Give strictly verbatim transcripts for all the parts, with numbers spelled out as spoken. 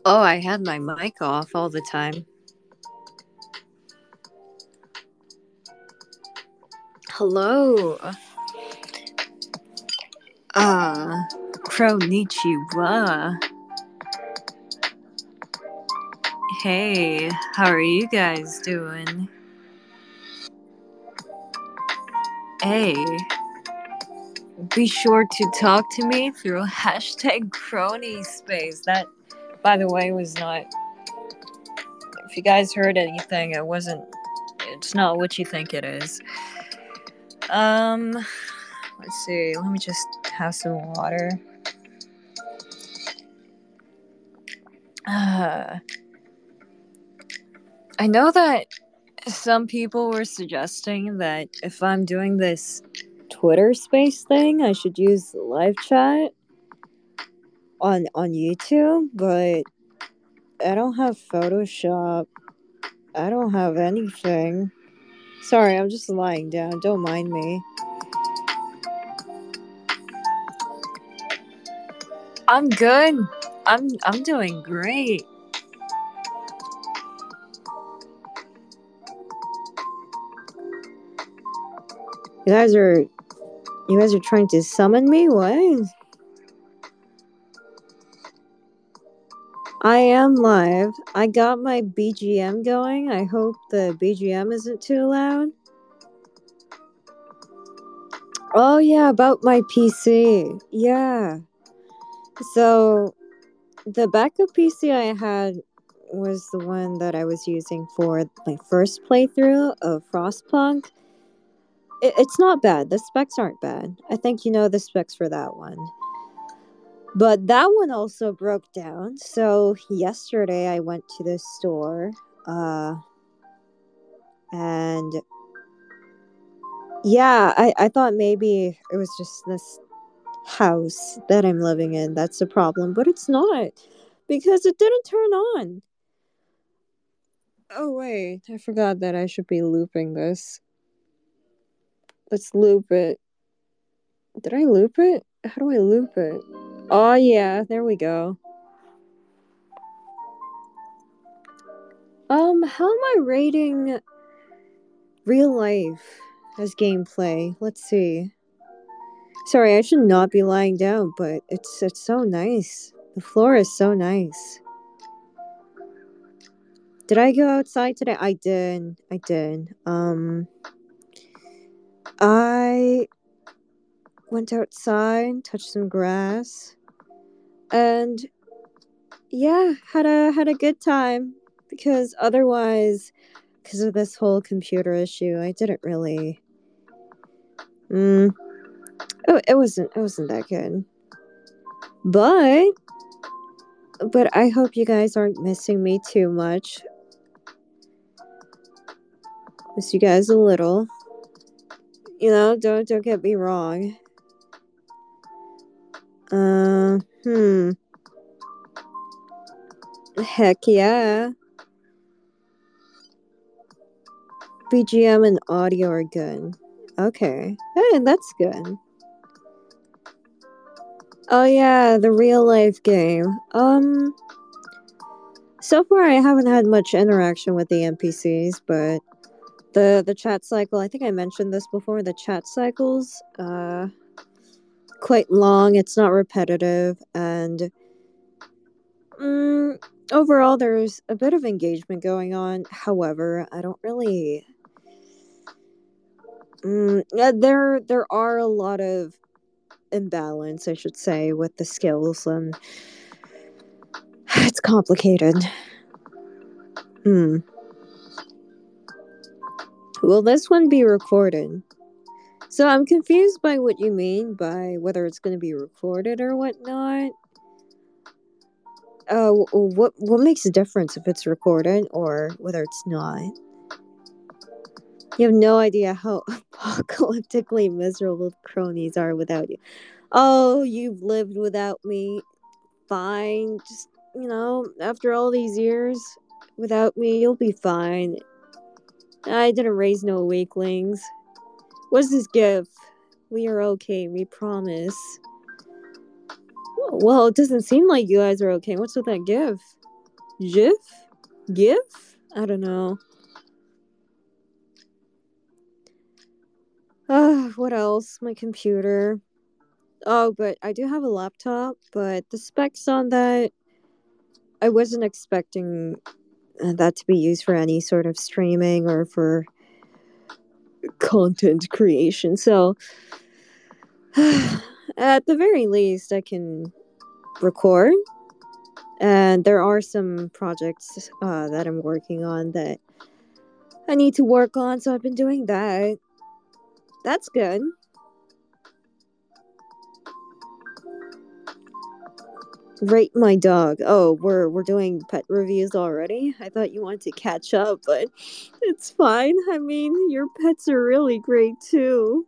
Oh, I had my mic off all the time. Hello. Uh, Konnichiwa. Hey, how are you guys doing? Hey, be sure to talk to me through hashtag crony space. That, by the way, was not. If you guys heard anything, it wasn't. It's not what you think it is. Um, let's see. Let me just have some water. Uh, I know that some people were suggesting that if I'm doing this Twitter space thing, I should use the live chat on on YouTube, but I don't have Photoshop. I don't have anything. Sorry, I'm just lying down. Don't mind me. I'm good. I'm I'm doing great. You guys are you guys are trying to summon me? What? I am live. I got my B G M going. I hope the B G M isn't too loud. Oh yeah, about my P C. Yeah. So the backup P C I had was the one that I was using for my first playthrough of Frostpunk. It, it's not bad. The specs aren't bad. I think you know the specs for that one. But that one also broke down. So yesterday I went to the store, uh, and yeah, I, I thought maybe it was just this house that I'm living in that's the problem, but it's not because it didn't turn on. Oh wait, I forgot that I should be looping this. Let's loop it. Did I loop it? How do I loop it? Oh yeah, there we go. Um, how am I rating real life as gameplay? Let's see. Sorry, I should not be lying down, but it's it's so nice. The floor is so nice. Did I go outside today? I did. I did. Um I went outside, touched some grass, and yeah, had a had a good time because otherwise because of this whole computer issue, I didn't really mm, it, it wasn't it wasn't that good. But but I hope you guys aren't missing me too much. Miss you guys a little. You know, don't don't get me wrong. Uh, hmm. Heck yeah. B G M and audio are good. Okay. Hey, that's good. Oh yeah, the real life game. Um so far I haven't had much interaction with the N P Cs, but the the chat cycle, I think I mentioned this before, the chat cycles uh quite long, it's not repetitive, and mm, overall there's a bit of engagement going on. However, I don't really mm, yeah, there there are a lot of imbalance, I should say, with the skills, and it's complicated. Hmm. Will this one be recorded? So I'm confused by what you mean by whether it's going to be recorded or whatnot. Uh, what what makes a difference if it's recorded or whether it's not? You have no idea how apocalyptically miserable cronies are without you. Oh, you've lived without me. Fine. Just, you know, after all these years without me, you'll be fine. I didn't raise no weaklings. What's this gift? We are okay, we promise. Well, it doesn't seem like you guys are okay. What's with that gift? GIF? GIF? I don't know. Uh, what else? My computer. Oh, but I do have a laptop, but the specs on that, I wasn't expecting that to be used for any sort of streaming or for content creation. So, at the very least, I can record. And there are some projects uh, that I'm working on that I need to work on, so I've been doing that. That's good. Rate my dog. Oh, we're we're doing pet reviews already? I thought you wanted to catch up, but it's fine. I mean, your pets are really great too.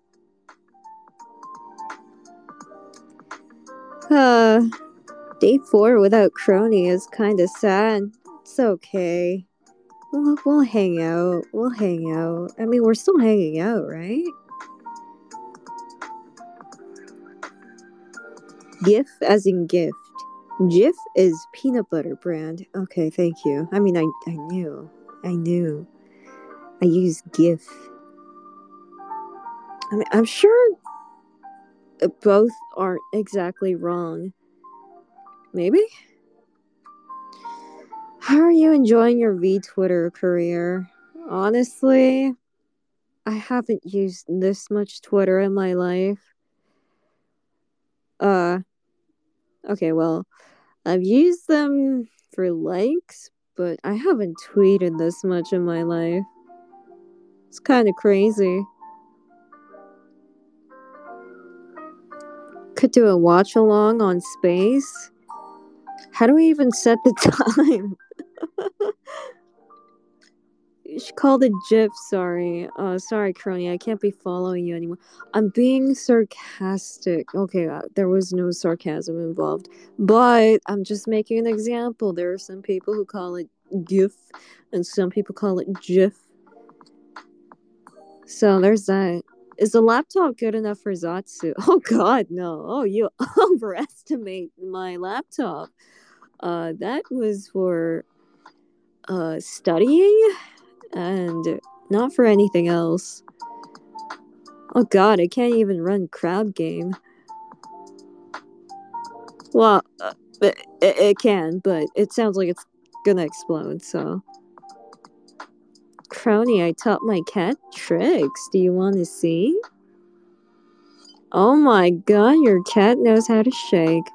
Uh, day four without Crony is kind of sad. It's okay. We'll, we'll hang out. We'll hang out. I mean, we're still hanging out, right? GIF as in gift. Jif is peanut butter brand. Okay, thank you. I mean, I, I knew. I knew. I use GIF. I mean, I'm sure both aren't exactly wrong. Maybe? How are you enjoying your V-Twitter career? Honestly, I haven't used this much Twitter in my life. Uh, okay, well, I've used them for likes, but I haven't tweeted this much in my life. It's kind of crazy. Could do a watch along on Space. How do we even set the time? You should call the GIF, sorry. Uh, sorry, Crony, I can't be following you anymore. I'm being sarcastic. Okay, uh, there was no sarcasm involved. But I'm just making an example. There are some people who call it GIF, and some people call it GIF. So there's that. Is the laptop good enough for Zatsu? Oh god, no. Oh, you overestimate my laptop. Uh, that was for uh, studying and not for anything else. Oh god, I can't even run crab game. Well, uh, it, it can, but it sounds like it's gonna explode, so. Crony, I taught my cat tricks. Do you want to see? Oh my god, your cat knows how to shake.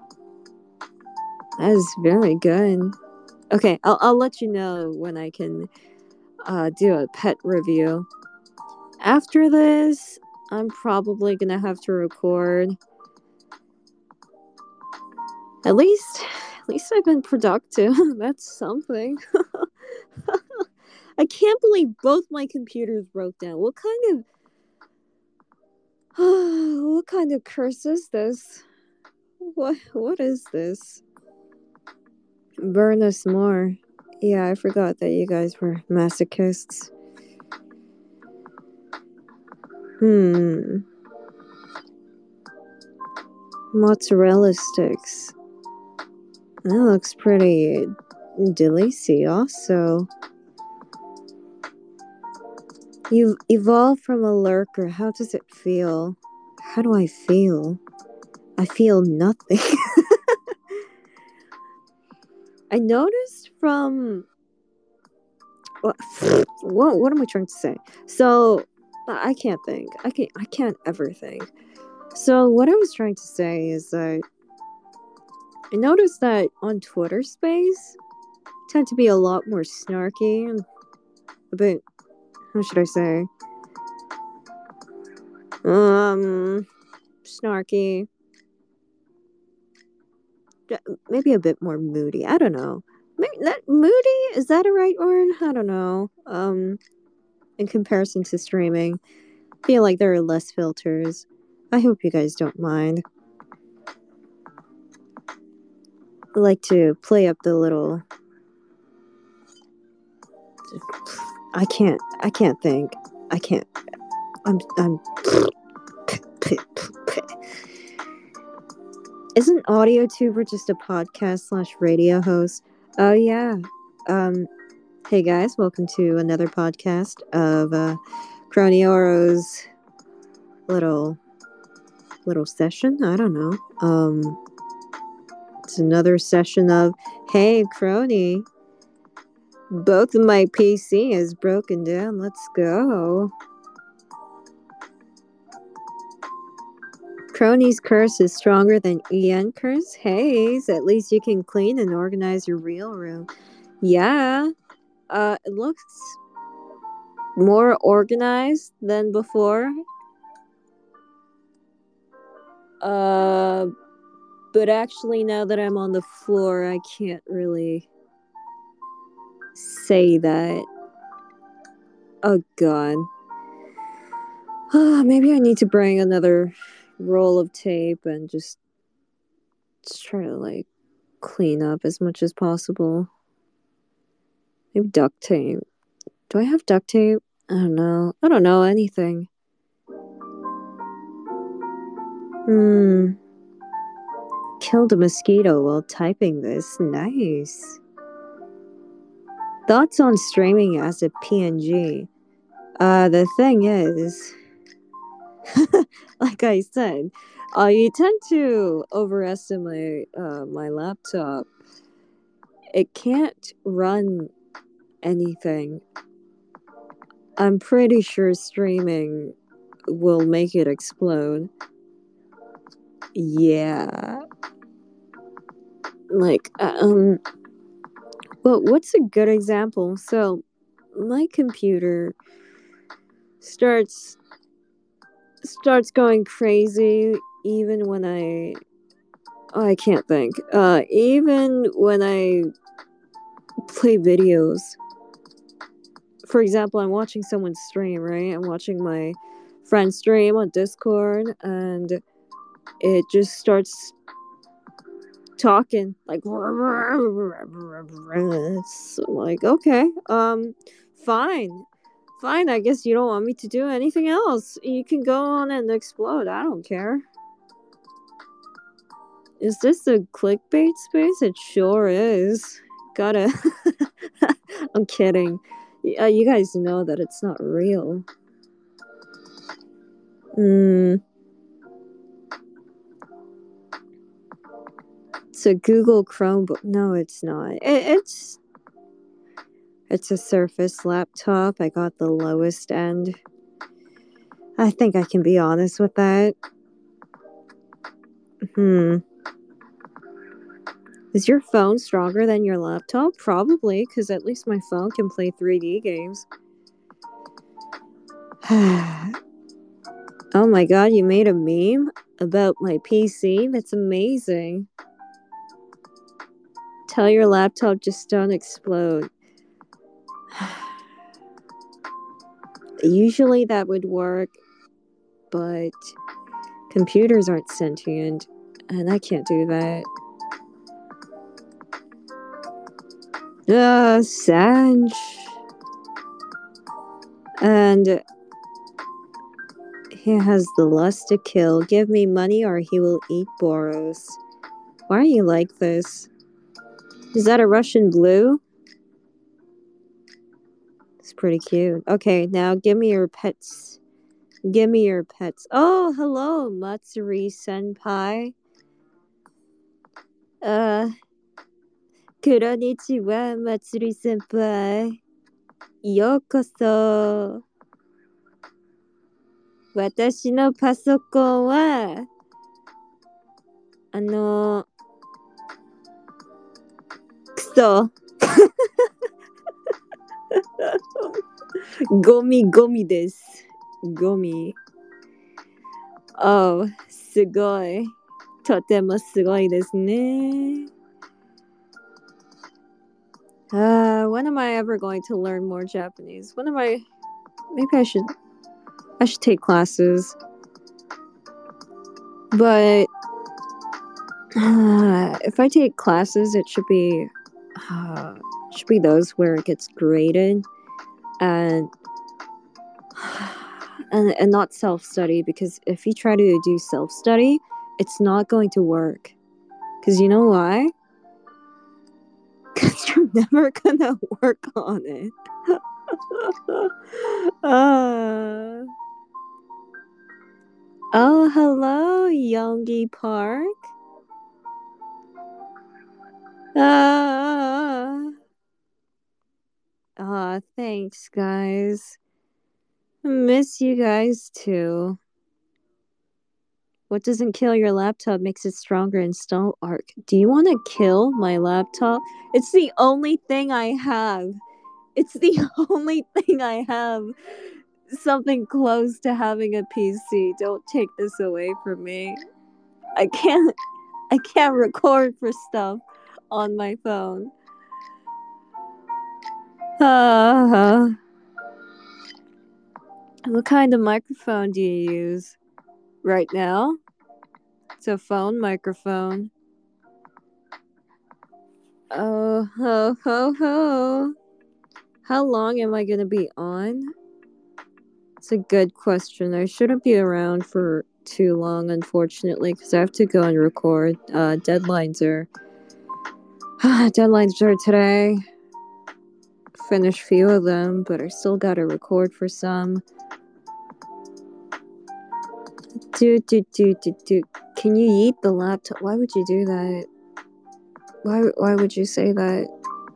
That is very good. Okay, I'll, I'll let you know when I can uh, do a pet review. After this, I'm probably gonna have to record. At least, at least I've been productive. That's something. I can't believe both my computers broke down. What kind of... what kind of curse is this? What what is this? Burn us more. Yeah, I forgot that you guys were masochists. Hmm. Mozzarella sticks. That looks pretty delicioso. You've evolved from a lurker. How does it feel? How do I feel? I feel nothing. I noticed from... What, what, what am I trying to say? So, I can't think. I can't, I can't ever think. So, what I was trying to say is that I noticed that on Twitter Space, I tend to be a lot more snarky and a bit... How should I say? Um, snarky. Maybe a bit more moody. I don't know. Maybe that moody, is that a right word? I don't know. Um, in comparison to streaming, I feel like there are less filters. I hope you guys don't mind. I like to play up the little... I can't. I can't think. I can't. I'm. I'm. Isn't AudioTuber just a podcast slash radio host? Oh yeah. Um hey guys, welcome to another podcast of uh Cronioro's little little session. I don't know. Um it's another session of Hey Crony. Both of my P C is broken down. Let's go. Crony's curse is stronger than E N curse. Hey, at least you can clean and organize your real room. Yeah. Uh it looks more organized than before. Uh, but actually, now that I'm on the floor, I can't really say that. Oh god. Maybe I need to bring another roll of tape and just, just try to like clean up as much as possible. Maybe duct tape. Do I have duct tape? I don't know. I don't know anything. Hmm. Killed a mosquito while typing this. Nice. Thoughts on streaming as a P N G. Uh, the thing is, like I said, uh, you tend to overestimate uh, my laptop. It can't run anything. I'm pretty sure streaming will make it explode. Yeah. Like, um, well, what's a good example? So, my computer starts starts going crazy even when I oh, I can't think. Uh, even when I play videos. For example, I'm watching someone stream, right? I'm watching my friend stream on Discord, and it just starts talking like it's like, okay, um fine. Fine, I guess you don't want me to do anything else. You can go on and explode. I don't care. Is this a clickbait space? It sure is. Gotta. I'm kidding. Uh, you guys know that it's not real. Hmm. It's a Google Chromebook. No, it's not. It, it's it's a Surface laptop. I got the lowest end. I think I can be honest with that. Hmm. Is your phone stronger than your laptop? Probably, because at least my phone can play three D games. Oh my god, you made a meme about my P C? That's amazing. Tell your laptop just don't explode. Usually that would work, but computers aren't sentient, and I can't do that. Ah, uh, Sanj. And he has the lust to kill. Give me money or he will eat Boros. Why are you like this? Is that a Russian blue? It's pretty cute. Okay, now give me your pets. Give me your pets. Oh, hello, Matsuri Senpai. Uh, konnichiwa, Matsuri Senpai. Yokoso. 私のパソコンは、あの、クソ。ゴミゴミです。ゴミ。Oh, すごい。とてもすごいですね。Uh, when am I ever going to learn more Japanese? When am I? Maybe I should. I should take classes. But uh, if I take classes, it should be uh, should be those where it gets graded, and and and not self study. Because if you try to do self study, it's not going to work. Because you know why? Because you're never gonna work on it. uh, oh, hello, Yongi Park. Ah, uh, uh, thanks, guys. Miss you guys too. What doesn't kill your laptop makes it stronger. Install Arc. Do you want to kill my laptop? It's the only thing I have. It's the only thing I have. Something close to having a P C. Don't take this away from me. I can't. I can't record for stuff on my phone. Uh, what kind of microphone do you use right now? It's a phone microphone. Oh, ho, ho, ho. How long am I going to be on? It's a good question. I shouldn't be around for too long, unfortunately, because I have to go and record. Uh, deadlines are... deadlines are today. Finish few of them, but I still gotta record for some. Do, do, do, do, do. Can you eat the laptop? Why would you do that? Why, why would you say that?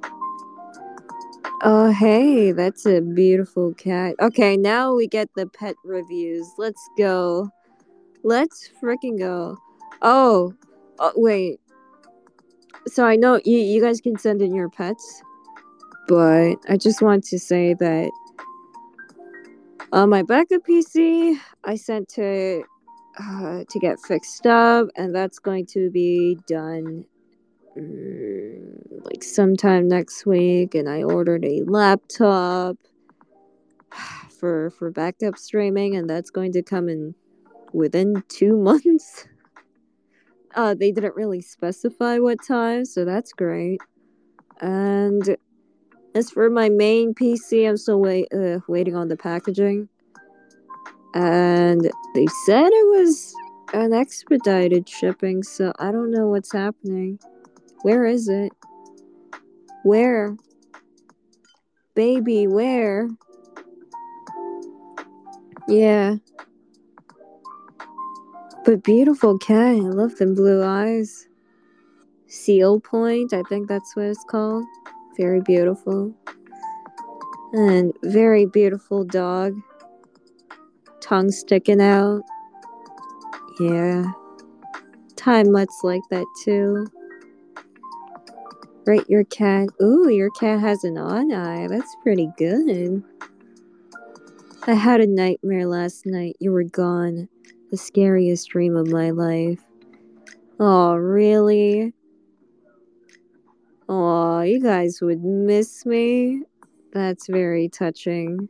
Oh, hey, that's a beautiful cat. Okay, now we get the pet reviews. Let's go. Let's freaking go. Oh, oh, wait. So I know you, you guys can send in your pets, but I just want to say that uh, my backup P C, I sent to uh, to get fixed up, and that's going to be done mm, like sometime next week. And I ordered a laptop for for backup streaming, and that's going to come in within two months. Uh, they didn't really specify what time, so that's great. And as for my main P C, I'm still wait uh, waiting on the packaging. And they said it was an expedited shipping, so I don't know what's happening. Where is it? Where? Baby, where? Yeah. But beautiful cat. I love them blue eyes. Seal Point, I think that's what it's called. Very beautiful. And very beautiful dog. Tongue sticking out. Yeah. Time Mutt's like that too. Rate your cat. Ooh, your cat has an on eye. That's pretty good. I had a nightmare last night. You were gone. The scariest dream of my life. Oh, really? Oh, you guys would miss me? That's very touching.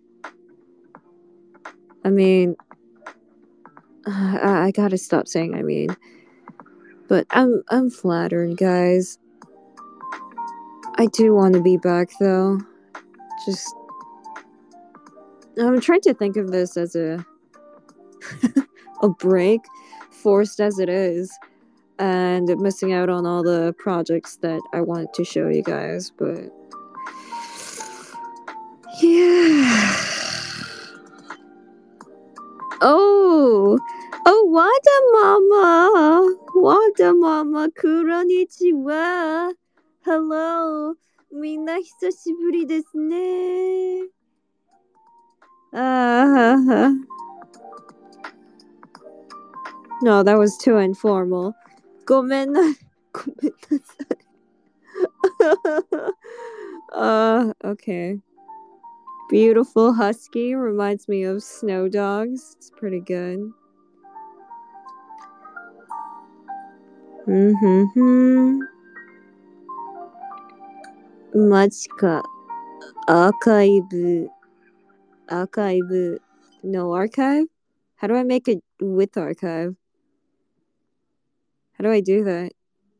I mean, I, I gotta stop saying I mean. But I'm I'm flattered, guys. I do want to be back, though. Just... I'm trying to think of this as a... a break, forced as it is. And missing out on all the projects that I wanted to show you guys, but... yeah... Oh! Oh, Wada Mama! Wada Mama, konnichiwa! Hello! みんな久しぶりですね。Ah. No, that was too informal. ごめんな、ごめんなさい。uh, okay. Beautiful husky reminds me of snow dogs. It's pretty good. Mm-hmm. Machika. Archive. Archive. No archive? How do I make it with archive? How do I do that?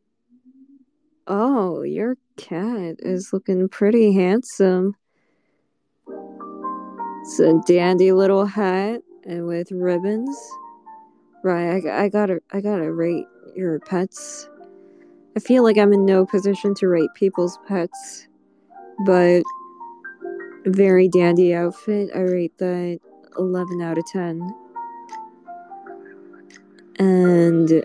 Oh, your cat is looking pretty handsome. It's a dandy little hat and with ribbons. Right, I, I gotta I gotta rate your pets. I feel like I'm in no position to rate people's pets, but very dandy outfit. I rate that eleven out of ten. And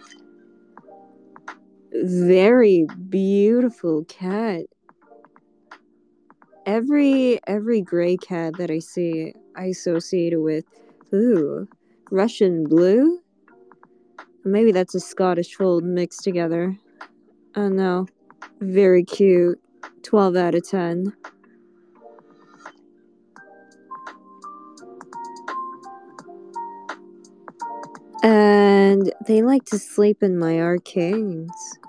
very beautiful cat. Every every gray cat that I see, I associate it with, ooh, Russian blue? Maybe that's a Scottish fold mixed together. Oh no. Very cute. twelve out of ten. And they like to sleep in my arcades.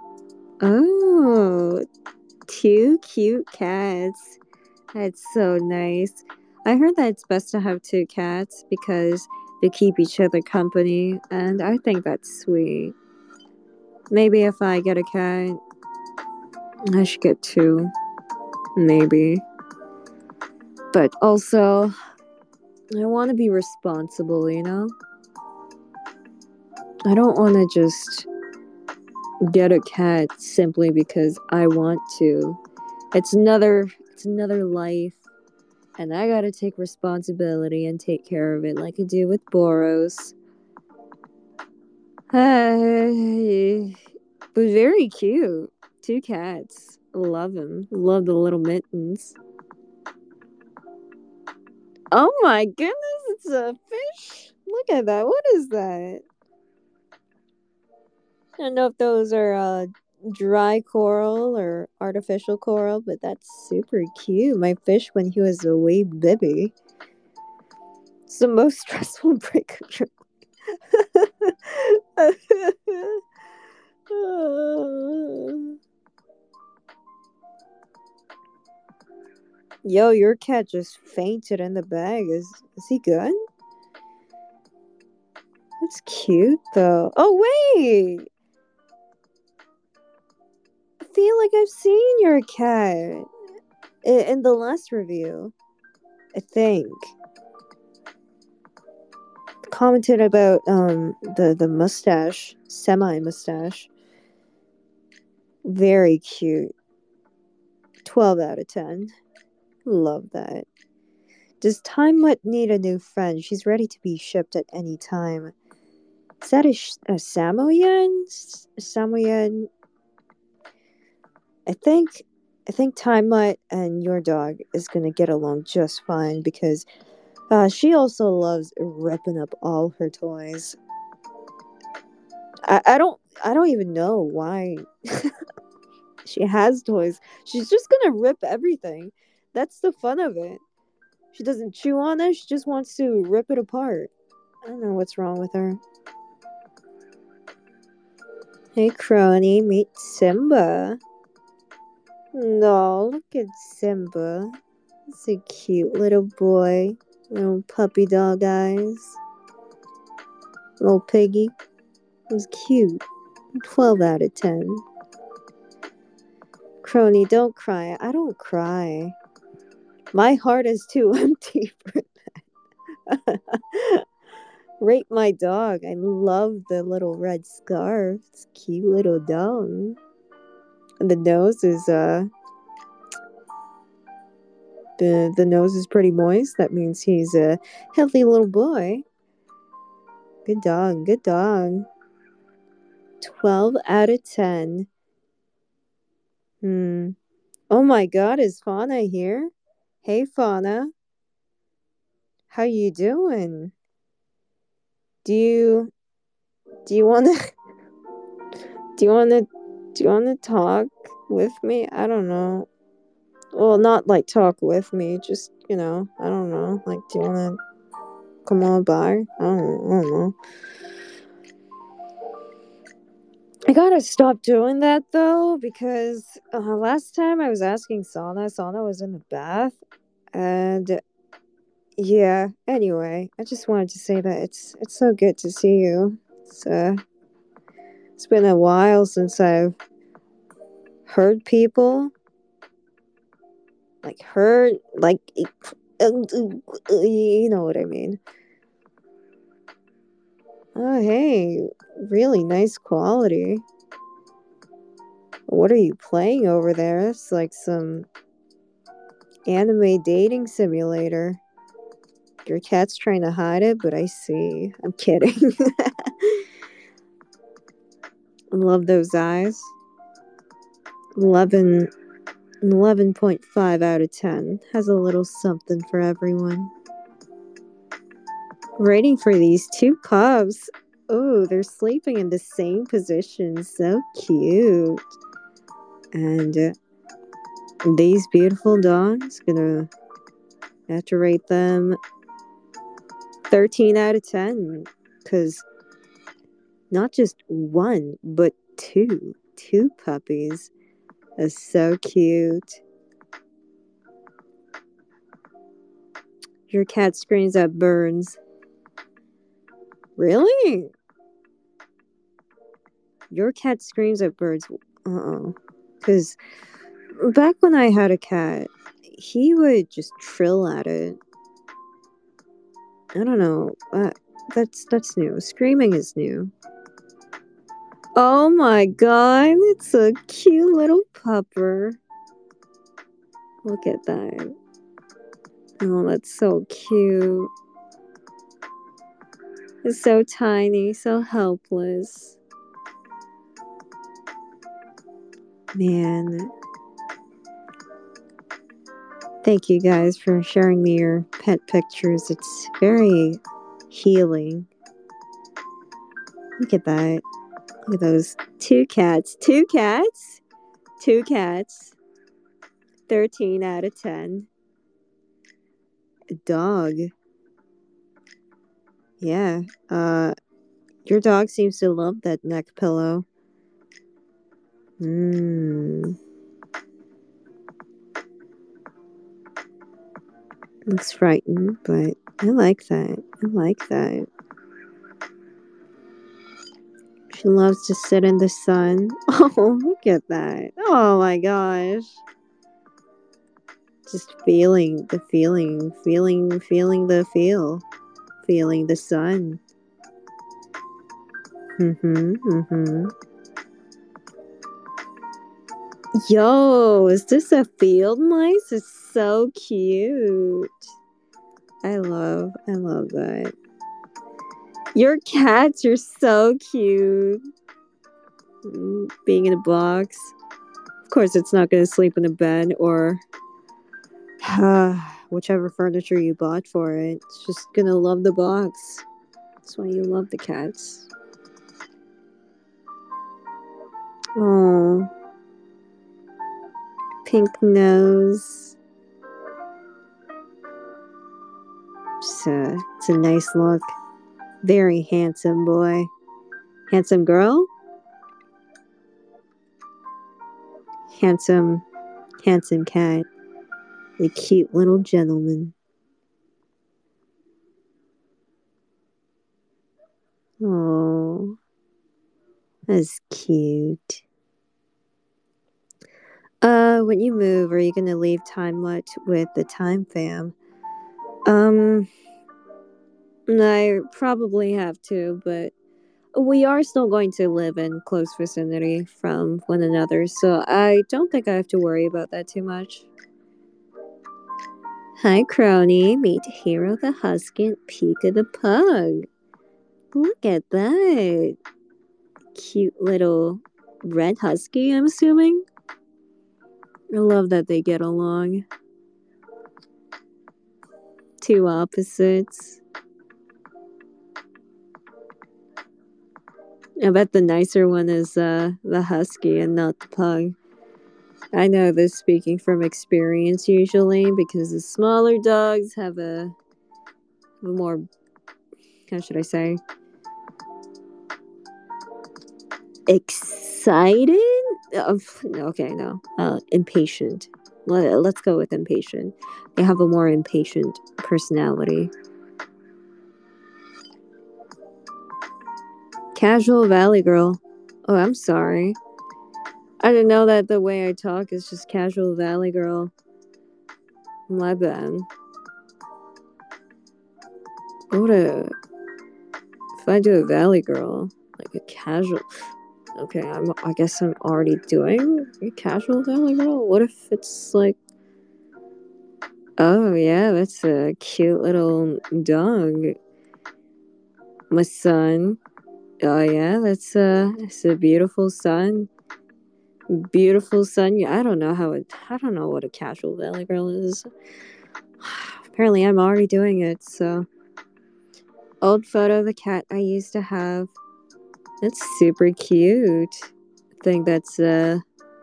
Oh, two cute cats. That's so nice. I heard that it's best to have two cats because they keep each other company, and I think that's sweet. Maybe if I get a cat, I should get two. Maybe. But also, I want to be responsible, you know? I don't want to just get a cat simply because I want to. It's another it's another life, and I got to take responsibility and take care of it like I do with Boros. Uh, but very cute. Two cats. Love them. Love the little mittens. Oh my goodness, it's a fish. Look at that. What is that? I don't know if those are uh, dry coral or artificial coral, but that's super cute. My fish when he was a wee baby. It's the most stressful break of your life. Yo, your cat just fainted in the bag. Is is he good? That's cute though. Oh wait! I feel like I've seen your cat in the last review. I think. Commented about um the, the mustache, semi mustache. Very cute. twelve out of ten. Love that. Does Time Mutt need a new friend? She's ready to be shipped at any time. Is that a, a Samoyed? Samoyed? I think I think Time Mutt and your dog is gonna get along just fine because uh, she also loves ripping up all her toys. I, I don't I don't even know why she has toys. She's just gonna rip everything. That's the fun of it. She doesn't chew on it, she just wants to rip it apart. I don't know what's wrong with her. Hey Crony, meet Simba. No, look at Simba. He's a cute little boy. Little puppy dog eyes. Little piggy. He's cute. twelve out of ten. Crony, don't cry. I don't cry. My heart is too empty for that. Rate my dog. I love the little red scarf. It's a cute little dog. And the nose is uh the the nose is pretty moist. That means he's a healthy little boy. Good dog, good dog. twelve out of ten. Hmm. Oh my god, is Fauna here? Hey Fauna. How you doing? Do you do you wanna do you wanna do you wanna talk with me? I don't know. Well, not like talk with me, just, you know, I don't know. Like, do you wanna come on by? I don't, I don't know. I gotta stop doing that though, because uh, last time I was asking Sana, Sana was in the bath, and yeah. Anyway, I just wanted to say that it's it's so good to see you. It's uh, it's been a while since I've heard people like heard like you know what I mean. Oh hey, really nice quality. What are you playing over there? It's like some anime dating simulator. Your cat's trying to hide it, but I see. I'm kidding. I love those eyes. eleven, eleven point five out of ten. Has a little something for everyone. Waiting for these two cubs. Oh, they're sleeping in the same position. So cute. And uh, these beautiful dogs, gonna have to rate them thirteen out of ten. Because not just one, but two. Two puppies. That's so cute. Your cat screams at birds. Really? Your cat screams at birds. Uh-oh. Because back when I had a cat, he would just trill at it. I don't know. Uh, that's that's new. Screaming is new. Oh my god, it's a cute little pupper. Look at that. Oh, that's so cute. It's so tiny, so helpless. Man. Thank you guys for sharing me your pet pictures. It's very healing. Look at that. Look at those two cats. Two cats? Two cats. thirteen out of ten. A dog. Yeah. Uh, your dog seems to love that neck pillow. Mmm. Looks frightened, but I like that. I like that. She loves to sit in the sun. Oh, look at that. Oh my gosh. Just feeling the feeling, feeling, feeling the feel, feeling the sun. Mm-hmm, mm-hmm. Yo, is this a field mice? It's so cute. I love, I love that. Your cats are so cute. Being in a box. Of course, it's not going to sleep in a bed or uh, whichever furniture you bought for it. It's just going to love the box. That's why you love the cats. Oh. Pink nose. It's a, it's a nice look. Very handsome boy. Handsome girl? Handsome, handsome cat. A cute little gentleman. Oh, that's cute. Uh, when you move, are you gonna leave Time Much with the Time Fam? Um, I probably have to, but we are still going to live in close vicinity from one another, so I don't think I have to worry about that too much. Hi, Crony. Meet Hero the Husky and Pika the Pug. Look at that. Cute little red husky, I'm assuming. I love that they get along. Two opposites. I bet the nicer one is uh, the husky and not the pug. I know this speaking from experience usually because the smaller dogs have a, a more, how should I say, excited? Uh, okay, no. Uh, impatient. Let, let's go with impatient. They have a more impatient personality. Casual Valley Girl. Oh, I'm sorry. I didn't know that the way I talk is just Casual Valley Girl. My bad. What a... If I do a Valley Girl, like a casual... Okay, I'm, I guess I'm already doing a casual Valley Girl. What if it's like, oh yeah, that's a cute little dog. My son. Oh yeah, that's a, that's a beautiful son. Beautiful son. Yeah, I don't know how it, I don't know what a casual Valley Girl is. Apparently I'm already doing it, so. Old photo of the cat I used to have. That's super cute. I think that's, uh...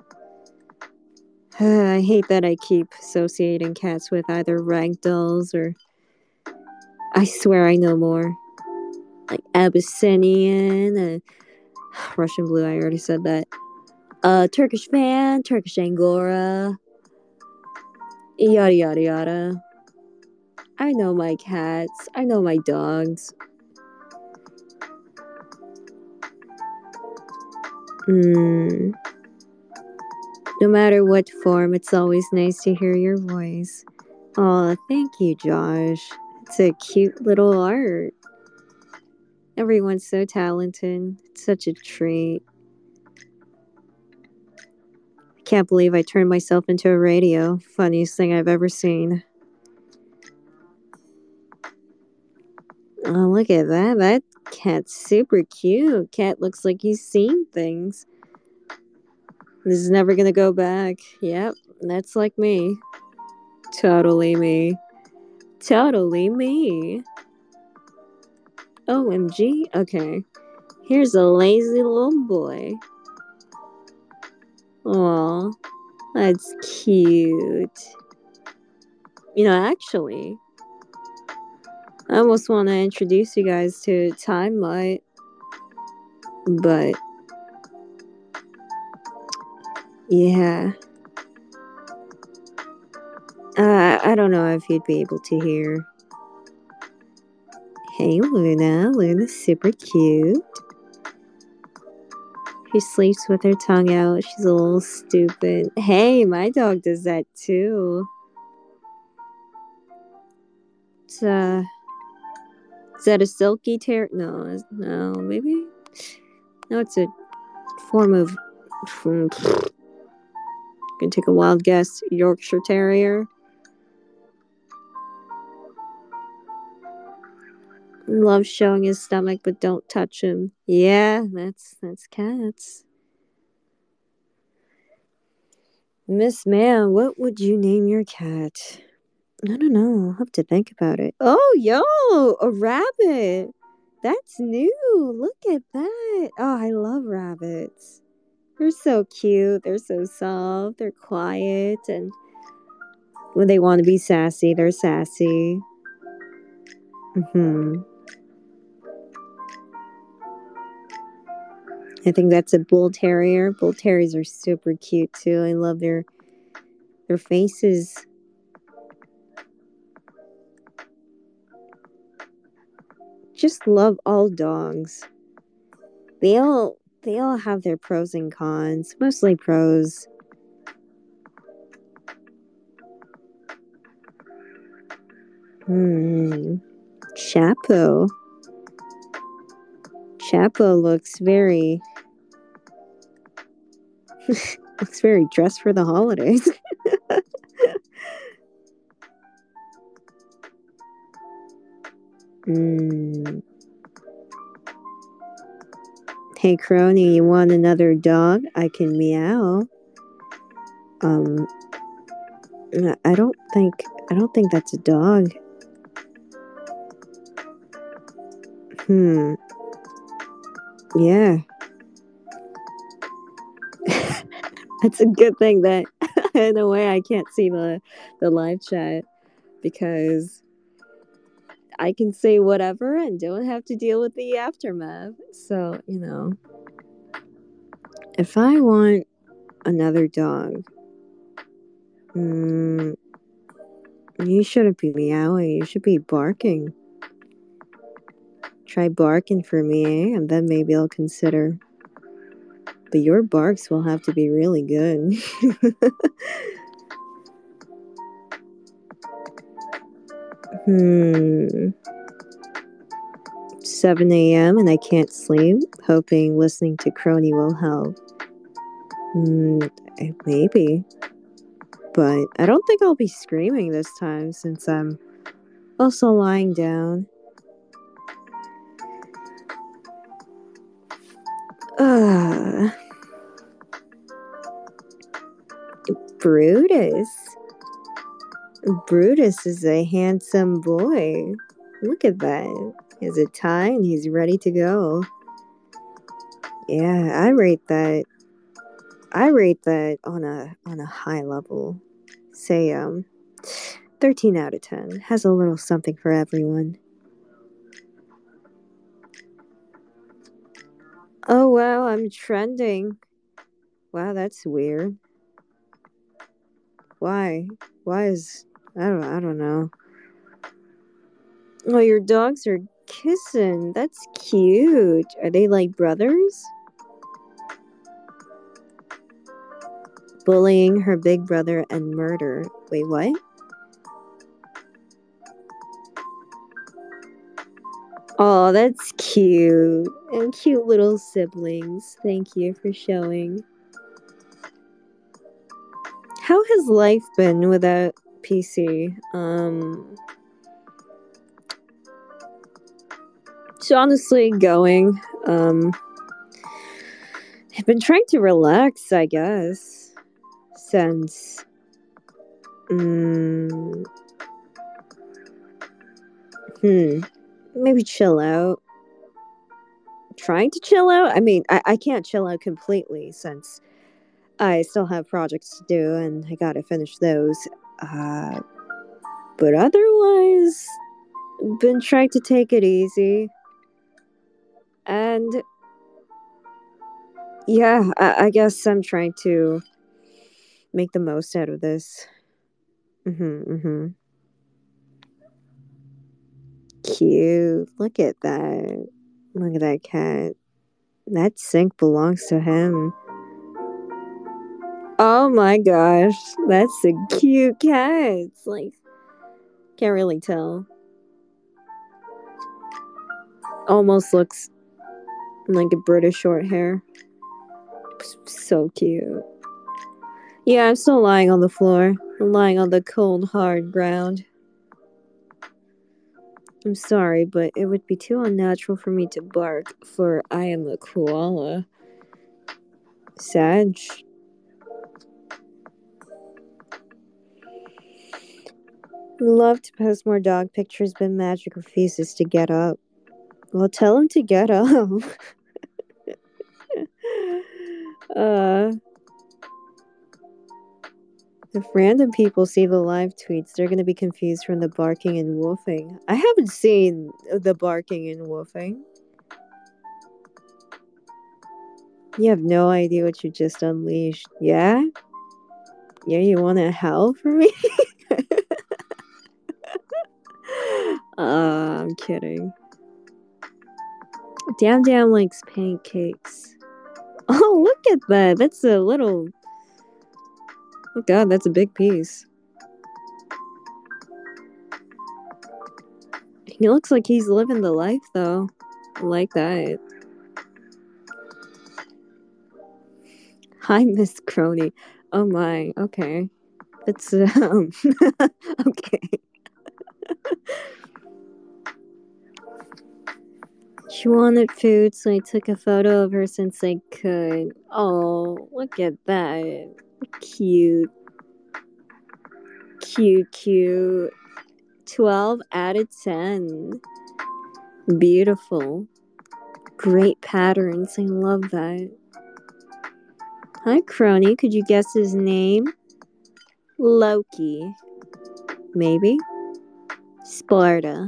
I hate that I keep associating cats with either ragdolls or... I swear I know more. Like Abyssinian, uh, Russian Blue, I already said that. Uh, Turkish Fan, Turkish Angora, yada yada yada. I know my cats. I know my dogs. Hmm. No matter what form, it's always nice to hear your voice. Oh, thank you, Josh. It's a cute little art. Everyone's so talented. It's such a treat. I can't believe I turned myself into a radio. Funniest thing I've ever seen. Oh, look at that. That cat's super cute. Cat looks like he's seen things. This is never gonna go back. Yep, that's like me. Totally me. Totally me. O M G. Okay. Here's a lazy little boy. Aw, that's cute. You know, actually, I almost want to introduce you guys to Time Light, but yeah. Uh, I don't know if you'd be able to hear. Hey, Luna. Luna's super cute. She sleeps with her tongue out. She's a little stupid. Hey, my dog does that too. It's, uh, is that a silky terrier? No, no, maybe? No, it's a form of... Gonna take a wild guess. Yorkshire Terrier. Loves showing his stomach, but don't touch him. Yeah, that's that's cats. Miss Ma'am, what would you name your cat? I don't know. I'll have to think about it. Oh, yo, a rabbit. That's new. Look at that. Oh, I love rabbits. They're so cute. They're so soft. They're quiet. And when they want to be sassy, they're sassy. Mm-hmm. I think that's a bull terrier. Bull terriers are super cute too. I love their their faces. Just love all dogs. They all they all have their pros and cons. Mostly pros. Hmm. Chapo. Chapo looks very looks very dressed for the holidays. Hmm. Hey Crony, you want another dog? I can meow. Um I don't think I don't think that's a dog. Hmm. Yeah. It's a good thing that in a way I can't see the the live chat because I can say whatever and don't have to deal with the aftermath. So, you know, if I want another dog, mm, you shouldn't be meowing. You should be barking. Try barking for me, eh? And then maybe I'll consider. But your barks will have to be really good. Hmm. seven a.m. and I can't sleep, hoping listening to Crony will help. Mm, maybe. But I don't think I'll be screaming this time since I'm also lying down. Uh, Brutus. Brutus is a handsome boy. Look at that. He has a tie and he's ready to go. Yeah, I rate that. I rate that on a on a high level. Say um thirteen out of ten. Has a little something for everyone. Oh wow, I'm trending. Wow, that's weird. Why? Why is I don't I don't know. Oh, your dogs are kissing. That's cute. Are they like brothers? Bullying her big brother and murder. Wait, what? Oh, that's cute. And cute little siblings. Thank you for showing. How has life been without P C? Um, it's honestly going. Um, I've been trying to relax, I guess, since. Um, hmm. Maybe chill out. Trying to chill out? I mean, I, I can't chill out completely since I still have projects to do and I gotta finish those. Uh, but otherwise, been trying to take it easy. And yeah, I, I guess I'm trying to make the most out of this. Mm-hmm, mm-hmm. Cute. Look at that. Look at that cat. That sink belongs to him. Oh my gosh. That's a cute cat. It's like, can't really tell. Almost looks like a British short hair. So cute. Yeah, I'm still lying on the floor. I'm lying on the cold, hard ground. I'm sorry, but it would be too unnatural for me to bark, for I am a koala. Sag. Love to post more dog pictures, but Magic refuses to get up. Well, tell him to get up. uh, if random people see the live tweets, they're gonna be confused from the barking and woofing. I haven't seen the barking and woofing. You have no idea what you just unleashed. Yeah? Yeah, you wanna howl for me? uh, I'm kidding. Damn Damn likes pancakes. Oh, look at that. That's a little... Oh god, that's a big piece. He looks like he's living the life, though. I like that. Hi, Miss Crony. Oh my, okay. That's, um... okay. She wanted food, so I took a photo of her since I could. Oh, look at that. Cute. Cute, cute. twelve out of ten. Beautiful. Great patterns. I love that. Hi, Crony. Could you guess his name? Loki. Maybe? Sparta.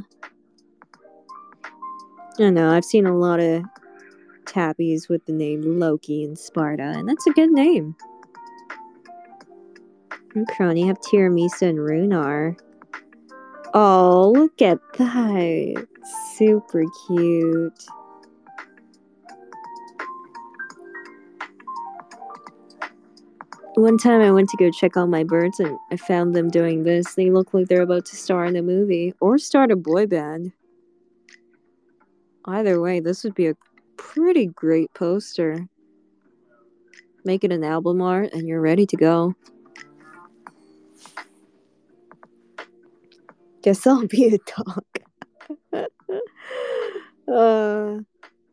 I don't know. I've seen a lot of tabbies with the name Loki and Sparta, and that's a good name. And Crony have Tiramisu and Runar. Oh, look at that. Super cute. One time I went to go check on my birds and I found them doing this. They look like they're about to star in a movie or start a boy band. Either way, this would be a pretty great poster. Make it an album art and you're ready to go. Guess I'll be a dog. uh,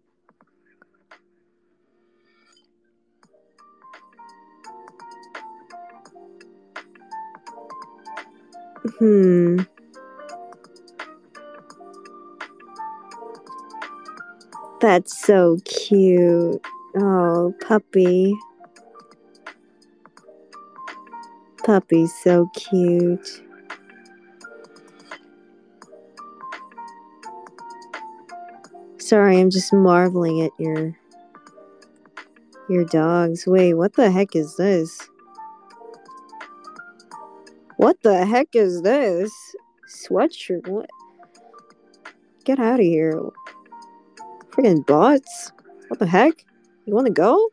hmm. That's so cute. Oh, puppy. Puppy's so cute. Sorry, I'm just marveling at your your dogs. Wait, what the heck is this? What the heck is this? Sweatshirt? What? Get out of here. Friggin' bots. What the heck? You wanna go?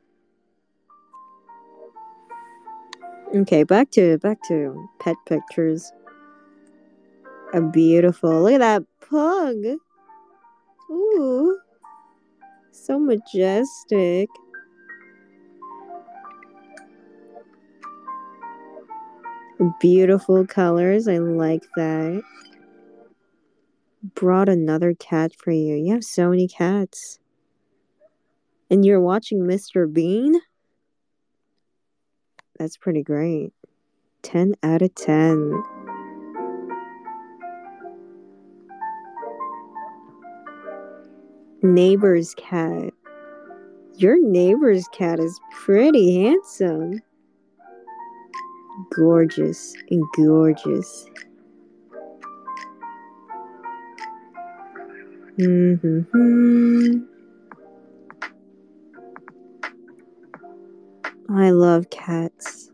Okay, back to back to pet pictures. A beautiful. Look at that pug. Ooh. So majestic. Beautiful colors. I like that. Brought another cat for you. You have so many cats. And you're watching Mister Bean? That's pretty great. ten out of ten. Neighbor's cat. Your neighbor's cat is pretty handsome. Gorgeous and gorgeous. Mm-hmm. I love cats.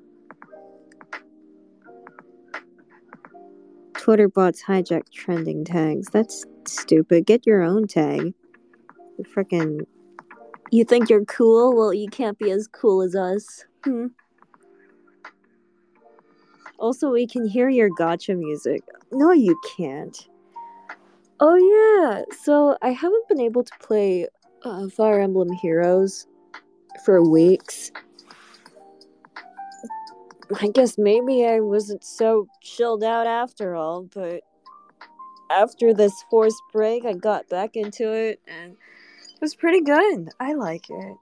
Twitter bots hijack trending tags. That's stupid. Get your own tag. You frickin'. You think you're cool? Well, you can't be as cool as us. Hmm. Also, we can hear your gacha music. No, you can't. Oh, yeah. So, I haven't been able to play uh, Fire Emblem Heroes for weeks. I guess maybe I wasn't so chilled out after all, but after this forced break, I got back into it, and it was pretty good. I like it.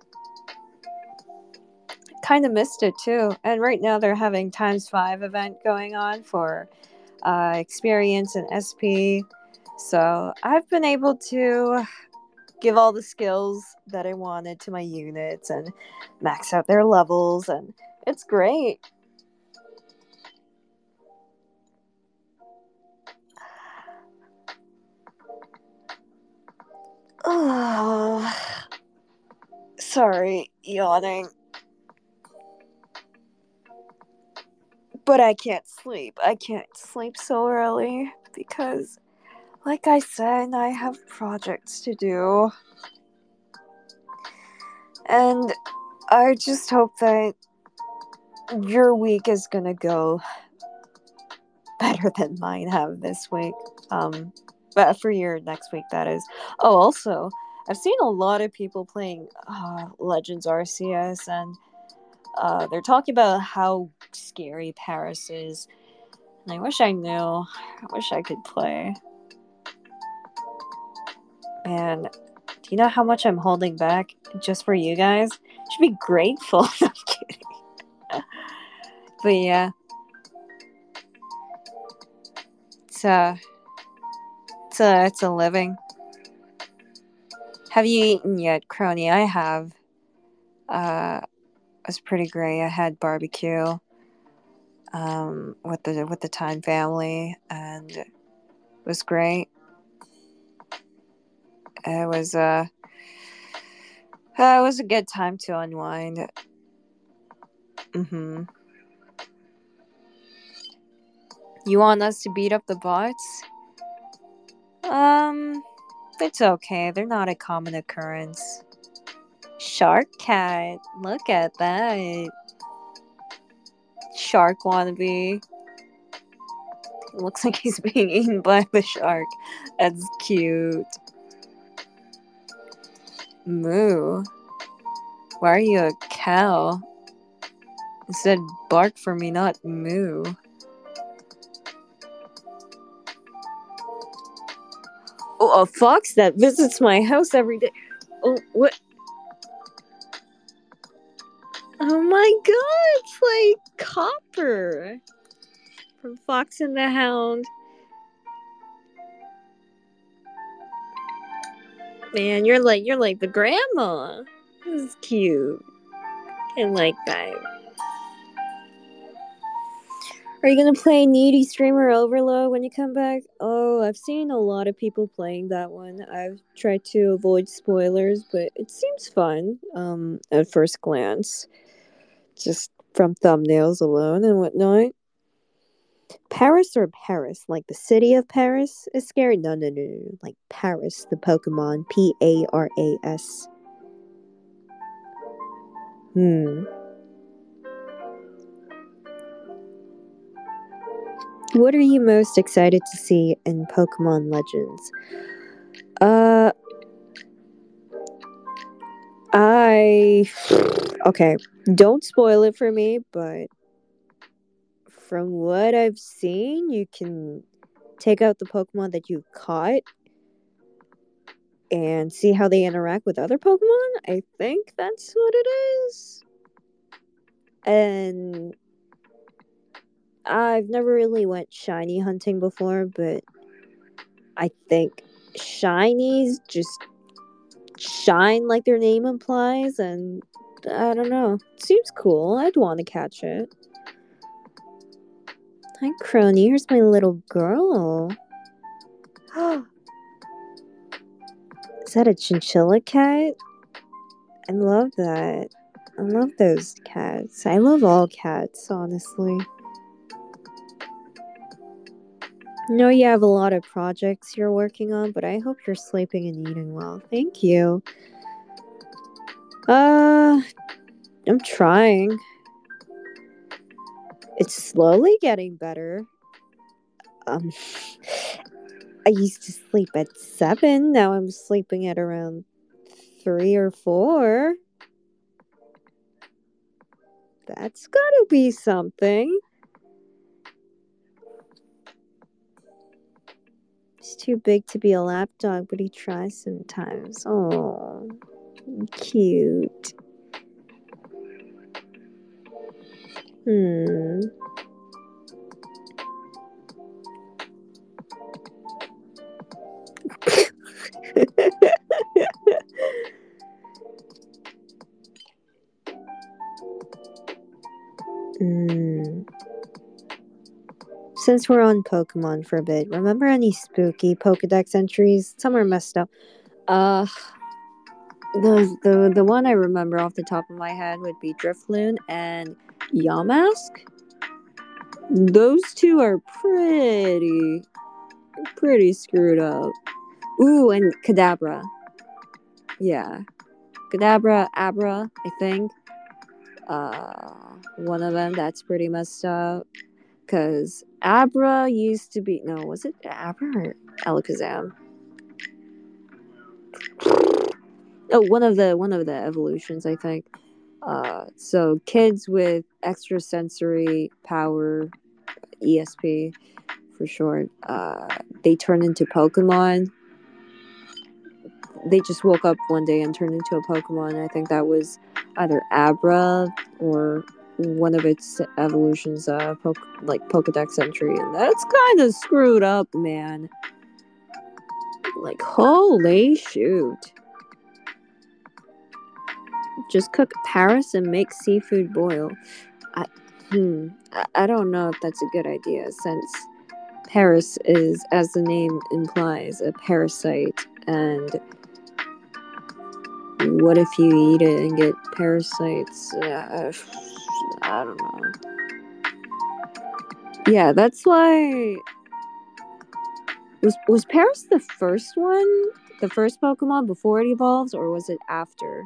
Kind of missed it too. And right now they're having times five event going on for uh, experience and S P. So I've been able to give all the skills that I wanted to my units and max out their levels, and it's great. Oh, sorry, yawning. But I can't sleep. I can't sleep so early because, like I said, I have projects to do. And I just hope that your week is gonna go better than mine have this week. Um, but for your next week, that is. Oh, also, I've seen a lot of people playing uh, Legends Arceus, and uh, they're talking about how scary Paris is. And I wish I knew. I wish I could play. Man, do you know how much I'm holding back just for you guys? You should be grateful. I'm kidding. But yeah. It's a, it's a, it's a living. Have you eaten yet, Crony? I have. Uh, it was pretty great. I had barbecue um, with the with the Time family, and it was great. It was uh, uh it was a good time to unwind. Mm-hmm. You want us to beat up the bots? Um, it's okay. They're not a common occurrence. Shark cat. Look at that. Shark wannabe. Looks like he's being eaten by the shark. That's cute. Moo. Why are you a cow? It said bark for me, not moo. Oh, a fox that visits my house every day. Oh, what? Oh my god, it's like Copper from Fox and the Hound. Man, you're like you're like the grandma. This is cute. I like that. Are you gonna play Needy Streamer Overload when you come back? Oh, I've seen a lot of people playing that one. I've tried to avoid spoilers, but it seems fun. Um, at first glance, just from thumbnails alone and whatnot. Paris or Paris, like the city of Paris, is scary. No, no, no, no, like Paris, the Pokemon, P A R A S. Hmm. What are you most excited to see in Pokemon Legends? Uh, I. Okay, don't spoil it for me, but from what I've seen, you can take out the Pokemon that you caught and see how they interact with other Pokemon. I think that's what it is. And I've never really went shiny hunting before, but I think shinies just shine like their name implies, and I don't know. It seems cool. I'd want to catch it. Hi, Crony. Here's my little girl. Is that a chinchilla cat? I love that. I love those cats. I love all cats, honestly. I know you have a lot of projects you're working on, but I hope you're sleeping and eating well. Thank you. Uh, I'm trying. It's slowly getting better. Um, I used to sleep at seven. Now I'm sleeping at around three or four. That's gotta be something. He's too big to be a lapdog, but he tries sometimes. Oh, cute. Hmm. mm. Since we're on Pokemon for a bit, remember any spooky Pokedex entries? Some are messed up. Uh, the the the one I remember off the top of my head would be Drifloon and Yamask. Those two are pretty pretty screwed up. Ooh, and Kadabra. Yeah. Kadabra, Abra, I think. Uh, one of them that's pretty messed up. Because Abra used to be. No, was it Abra or Alakazam? Oh, one of the one of the evolutions, I think. Uh, so kids with extrasensory power, E S P for short, uh, they turn into Pokemon. They just woke up one day and turned into a Pokemon. I think that was either Abra or one of its evolutions, uh, po- like Pokedex entry, and that's kind of screwed up, man. Like, holy shoot. Just cook Paris and make seafood boil. I, hmm, I, I don't know if that's a good idea, since Paris is, as the name implies, a parasite, and what if you eat it and get parasites? Uh, I don't know. Yeah, that's why. Was was Paris the first one, the first Pokemon before it evolves, or was it after?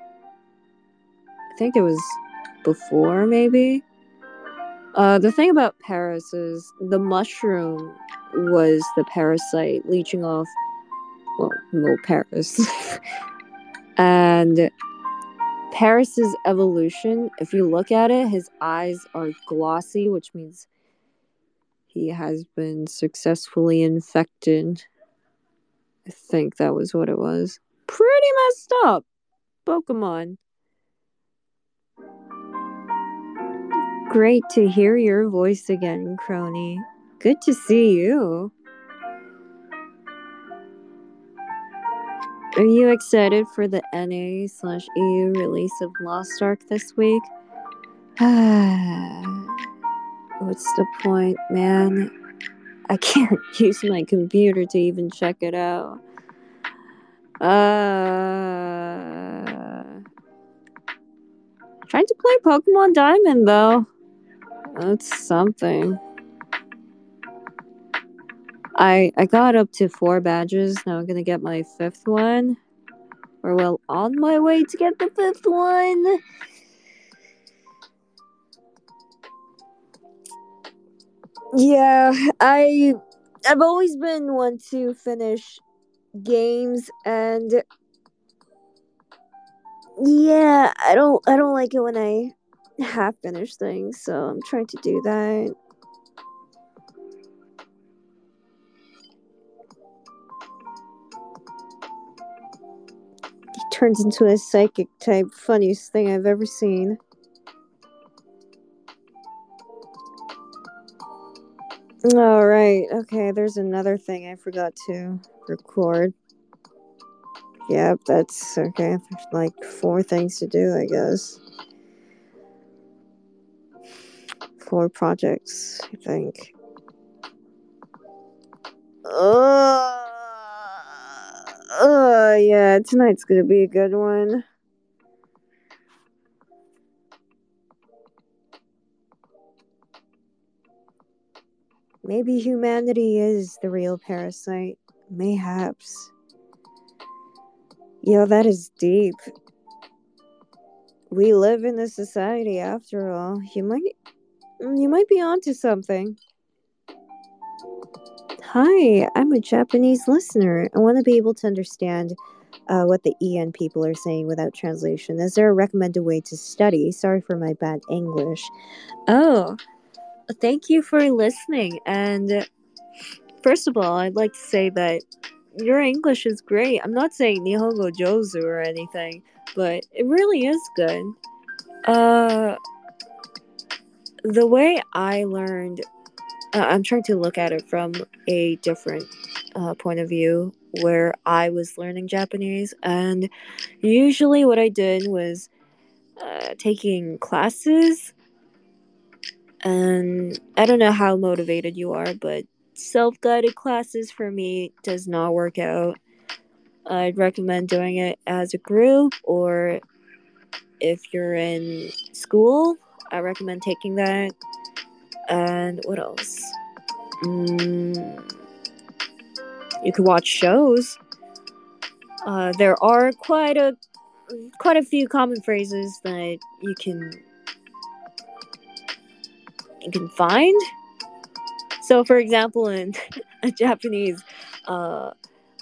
I think it was before, maybe. Uh, the thing about Paris is the mushroom was the parasite leeching off, well, Mo Paris. And Paris's evolution, if you look at it, his eyes are glossy, which means he has been successfully infected. I think that was what it was. Pretty messed up. Pokemon. Great to hear your voice again, Crony. Good to see you. Are you excited for the N A slash E U release of Lost Ark this week? What's the point, man? I can't use my computer to even check it out. Uh, trying to play Pokemon Diamond, though. That's something. I I got up to four badges. Now I'm gonna get my fifth one. Or well, on my way to get the fifth one. Yeah, I I've always been one to finish games, and yeah, I don't I don't like it when I half finish things, so I'm trying to do that. He turns into a psychic type. Funniest thing I've ever seen. Alright, okay, there's another thing I forgot to record. Yep, that's okay. There's like four things to do, I guess. Four projects, I think. Uh, uh, yeah, tonight's gonna be a good one. Maybe humanity is the real parasite. Mayhaps. Yo, that is deep. We live in a society after all. You might you might be onto something. Hi, I'm a Japanese listener. I want to be able to understand uh, what the E N people are saying without translation. Is there a recommended way to study? Sorry for my bad English. Oh, thank you for listening. And first of all, I'd like to say that your English is great. I'm not saying Nihongo Jozu or anything, but it really is good. Uh, the way I learned, uh, I'm trying to look at it from a different uh, point of view where I was learning Japanese, and usually what I did was uh, taking classes, and I don't know how motivated you are, but self-guided classes for me does not work out. I'd recommend doing it as a group, or if you're in school, I recommend taking that. And what else? Mm, you could watch shows. Uh, there are quite a quite a few common phrases that you can you can find. So, for example, in a Japanese, uh,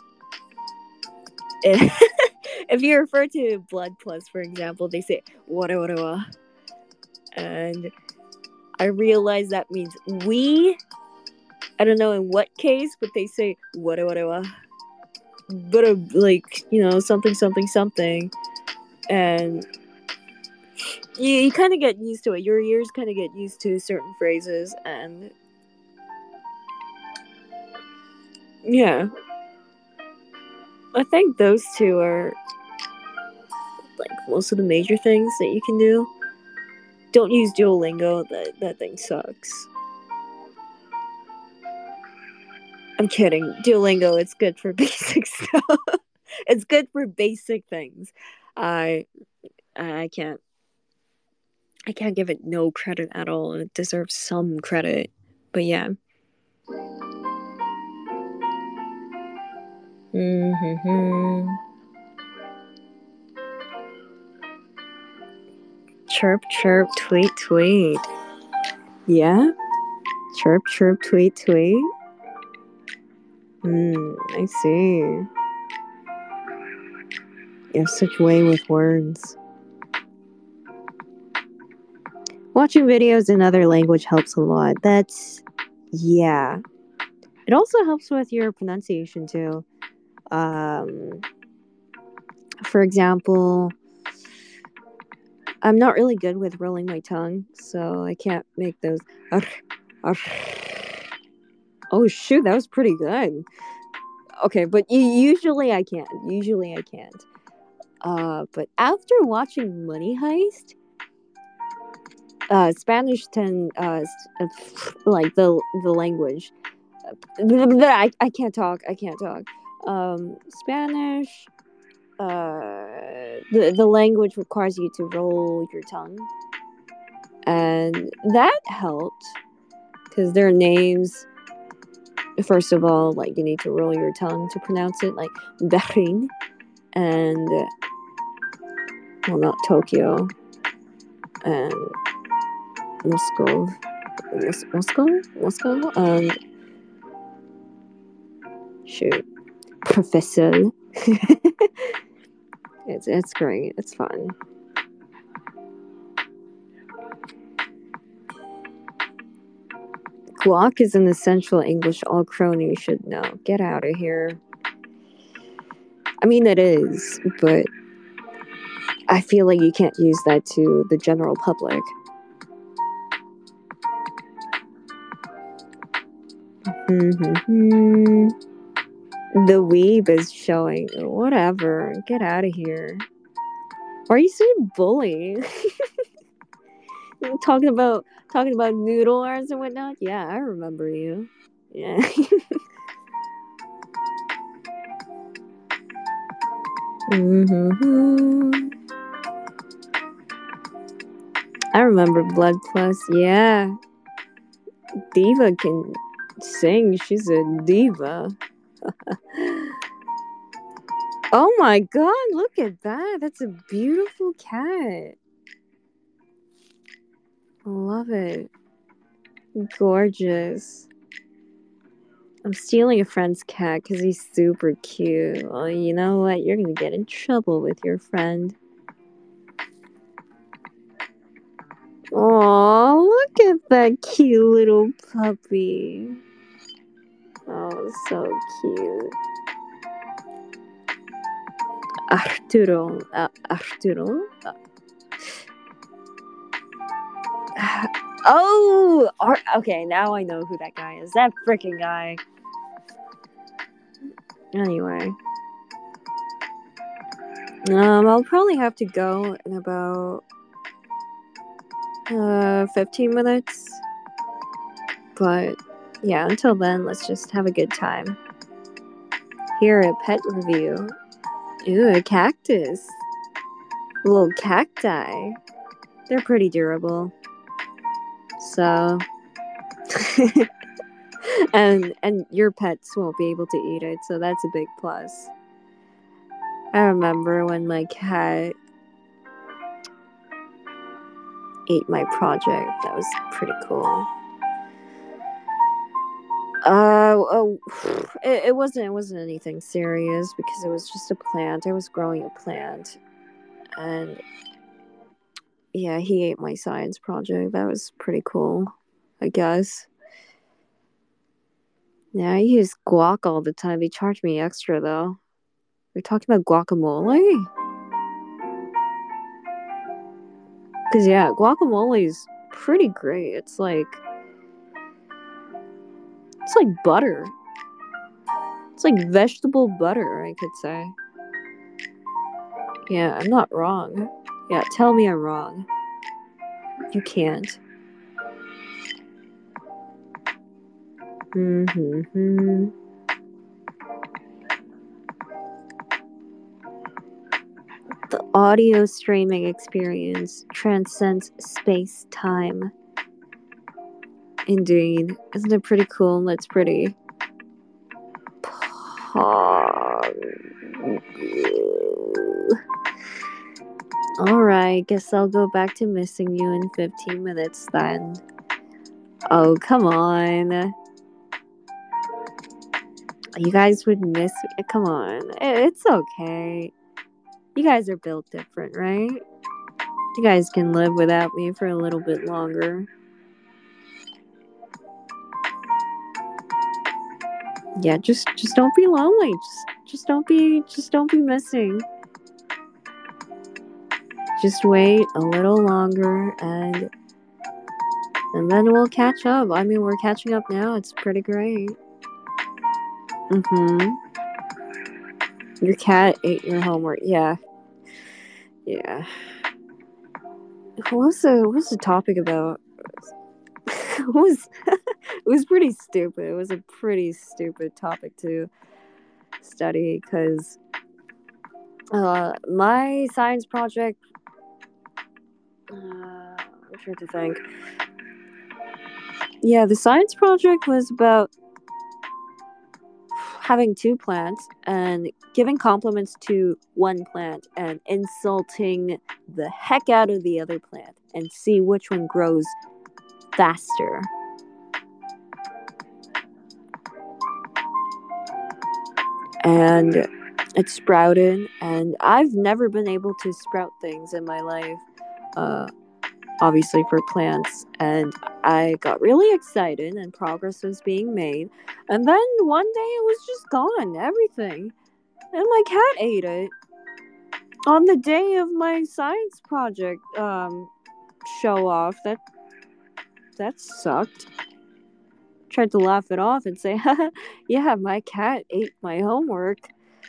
if you refer to blood plus, for example, they say wara wara wa, and I realize that means we. I don't know in what case, but they say wara wara wa, but uh, like you know something something something, and you, you kind of get used to it. Your ears kind of get used to certain phrases, and yeah, I think those two are like most of the major things that you can do. Don't use Duolingo. That that thing sucks. I'm kidding. Duolingo, it's good for basic stuff. It's good for basic things. I I can't I can't give it no credit at all. It deserves some credit. But yeah. Mm-hmm. Chirp chirp tweet tweet. Yeah? Chirp chirp tweet tweet. Hmm, I see. You have such way with words. Watching videos in other language helps a lot. That's, yeah. It also helps with your pronunciation too. Um, for example, I'm not really good with rolling my tongue, so I can't make those. Oh shoot, that was pretty good. Okay, but usually I can't. Usually I can't. Uh, but after watching Money Heist, uh, Spanish tend uh, like the the language. I I can't talk. I can't talk. Um, Spanish. Uh, the the language requires you to roll your tongue, and that helped because their names. First of all, like you need to roll your tongue to pronounce it, like Berlin and well, not Tokyo and Moscow, Mos- Moscow, Moscow, and shoot, Professor. it's it's great. It's fun. Guac is an essential English all cronies should know. Get out of here. I mean, it is, but I feel like you can't use that to the general public. Mm-hmm. The weeb is showing. Whatever. Get out of here. Why are you such a bully? talking about talking about noodle arts and whatnot. Yeah, I remember you. Yeah. mm-hmm. I remember Blood Plus. Yeah, Diva can sing. She's a diva. Oh my god, look at that. That's a beautiful cat. Love it. Gorgeous. I'm stealing a friend's cat because he's super cute. Well, you know what? You're gonna get in trouble with your friend. Oh, look at that cute little puppy. Oh, so cute. Arturo. Uh, Arturo? Uh, oh! Ar- okay, now I know who that guy is. That freaking guy. Anyway. Um, I'll probably have to go in about uh fifteen minutes. But yeah, until then, let's just have a good time. Here at Pet Review. Ooh, a cactus. A little cacti. They're pretty durable. So and and your pets won't be able to eat it, so that's a big plus. I remember when my cat ate my project. That was pretty cool. Uh, oh, it, it wasn't. It wasn't anything serious because it was just a plant. I was growing a plant, and yeah, he ate my science project. That was pretty cool, I guess. Yeah, I use guac all the time. They charge me extra though. We're talking about guacamole. Cause yeah, guacamole is pretty great. It's like it's like butter. It's like vegetable butter, I could say. Yeah, I'm not wrong. Yeah, tell me I'm wrong. You can't. Mm-hmm. The audio streaming experience transcends space-time. Indeed. Isn't it pretty cool? That's pretty. Alright, guess I'll go back to missing you in fifteen minutes then. Oh, come on. You guys would miss me. Come on. It's okay. You guys are built different, right? You guys can live without me for a little bit longer. Yeah, just just don't be lonely. Just just don't be just don't be missing. Just wait a little longer and and then we'll catch up. I mean, we're catching up now. It's pretty great. Mhm. Your cat ate your homework. Yeah. Yeah. What was the what was the topic about? It was it was pretty stupid. It was a pretty stupid topic to study because uh, my science project. Uh, I'm trying to think. Yeah, the science project was about having two plants and giving compliments to one plant and insulting the heck out of the other plant and see which one grows faster. And it sprouted, and I've never been able to sprout things in my life, uh, obviously for plants. And I got really excited, and progress was being made. And then one day it was just gone, everything. And my cat ate it on the day of my science project um, show off. That that sucked. Tried to laugh it off and say, yeah, my cat ate my homework.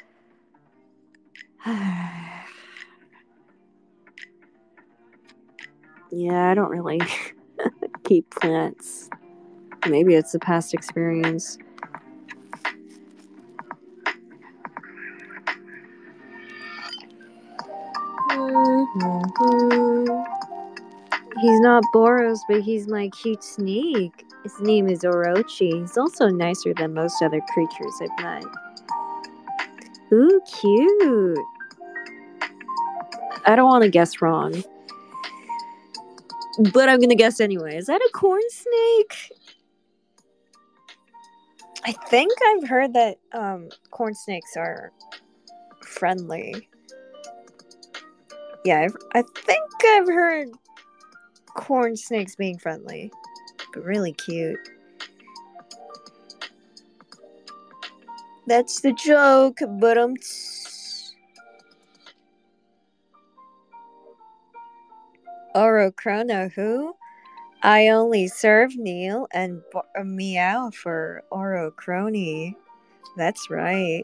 Yeah, I don't really keep plants. Maybe it's a past experience. Mm-hmm. He's not Boros, but he's my cute snake. His name is Orochi. He's also nicer than most other creatures I've met. Ooh, cute. I don't want to guess wrong, but I'm gonna guess anyway. Is that a corn snake? I think I've heard that um, corn snakes are friendly. Yeah, I've, I think I've heard corn snakes being friendly, but really cute. That's the joke, but um. Orochrono, who? I only serve Neil and b- uh, meow for Orochrony. That's right.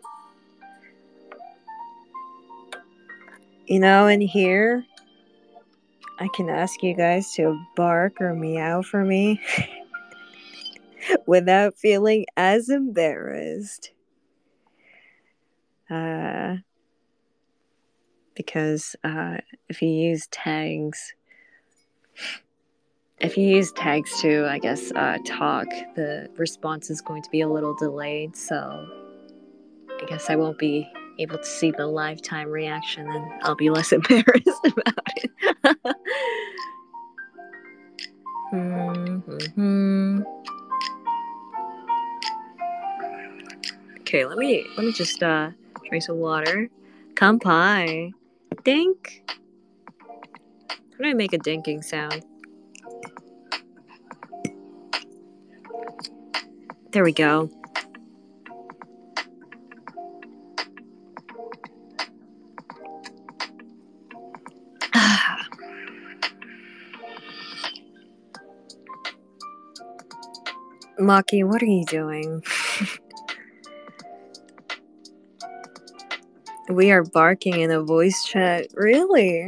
You know, in here, I can ask you guys to bark or meow for me without feeling as embarrassed. Uh, because uh, if you use tags, if you use tags to, I guess, uh, talk, the response is going to be a little delayed, so I guess I won't be able to see the lifetime reaction and I'll be less embarrassed about it. mm-hmm. Okay, let me let me just uh drink some water. Kampai. Dink. How do I make a dinking sound? There we go. Maki, what are you doing? We are barking in a voice chat. Really?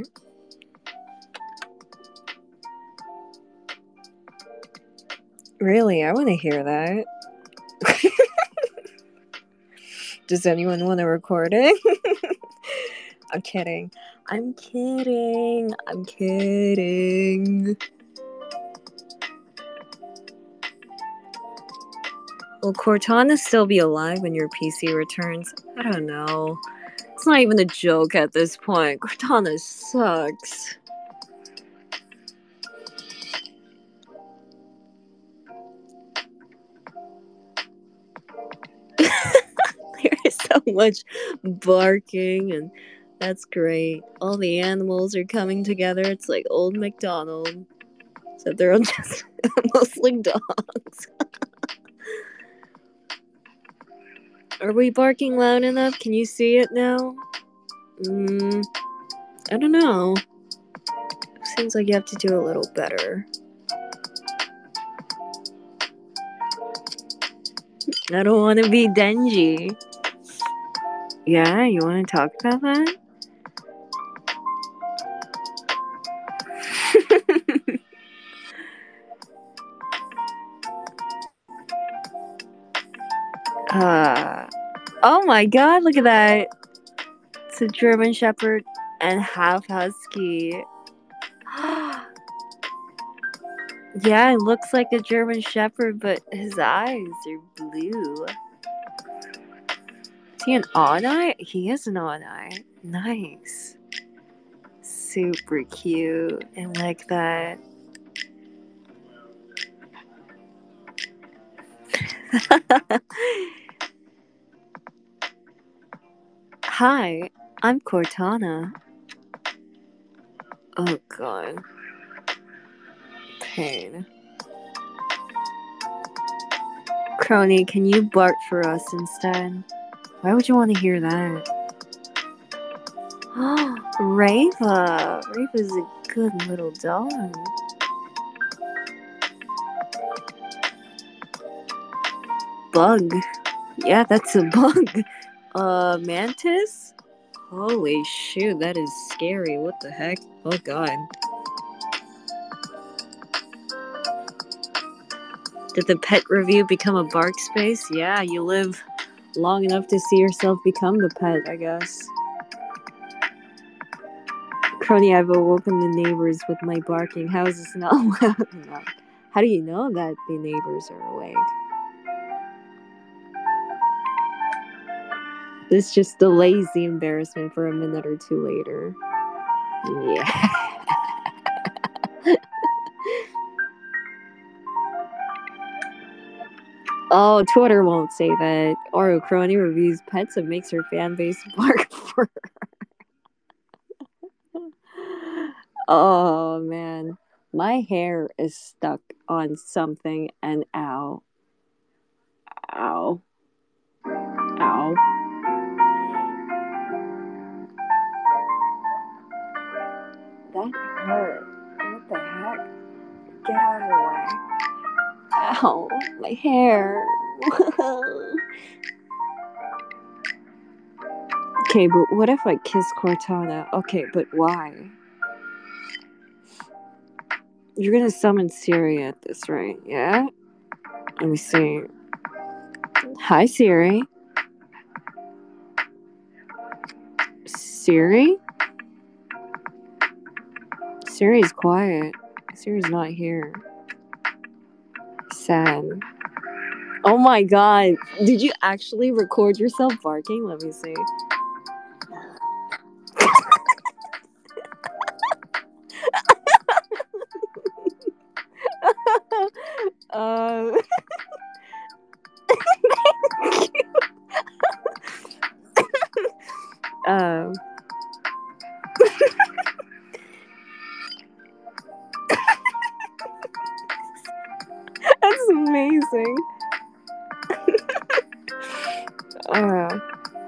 Really? I want to hear that. Does anyone want to record it? I'm kidding. I'm kidding. I'm kidding. Will Cortana still be alive when your P C returns? I don't know. It's not even a joke at this point. Cortana sucks. There is so much barking and That's great. All the animals are coming together. It's like Old MacDonald. Except they're all just mostly dogs. Are we barking loud enough? Can you see it now? Mm, I don't know. Seems like you have to do a little better. I don't want to be dingy. Yeah, you want to talk about that? uh, oh my god, look at that. It's a German Shepherd and half Husky. Yeah, it looks like a German Shepherd, but his eyes are blue. Is he an odd eye? He is an odd eye. Nice. Super cute. I like that. Hi, I'm Cortana. Oh god. Pain. Crony, can you bark for us instead? Why would you want to hear that? Rava! Rava's a good little dog. Bug. Yeah, that's a bug. Uh, mantis? Holy shoot, that is scary. What the heck? Oh god. Did the pet review become a bark space? Yeah, you live long enough to see yourself become the pet, I guess. Crony, I've awoken the neighbors with my barking. How is this not loud enough? How do you know that the neighbors are awake? This just delays the embarrassment for a minute or two later. Yeah. Oh, Twitter won't say that. Oro Crony reviews pets and makes her fan base bark for her. Oh, man. My hair is stuck on something and ow. Ow. Ow. That hurt. What the heck? Get out of the way. Ow. My hair. Okay, but what if I kiss Cortana? Okay, but why? You're gonna summon Siri at this, right? Yeah? Let me see. Hi, Siri. Siri? Siri's quiet. Siri's not here. Sad. Oh my god. Did you actually record yourself barking? Let me see. uh, um. That's amazing. uh.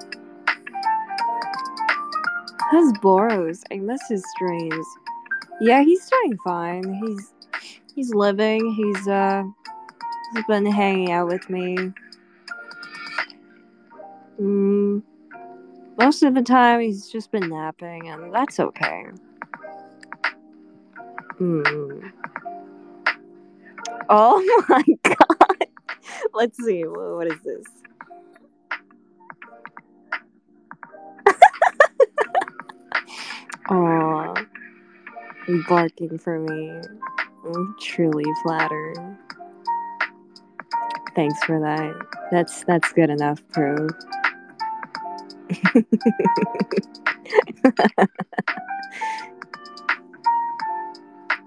How's Boros? I miss his streams. Yeah, he's doing fine. He's he's living. He's uh he's been hanging out with me. Mm, most of the time, he's just been napping, and that's okay. Mm. Oh my god! Let's see. What is this? Aw, you barking for me. I'm truly flattered. Thanks for that. That's that's good enough proof.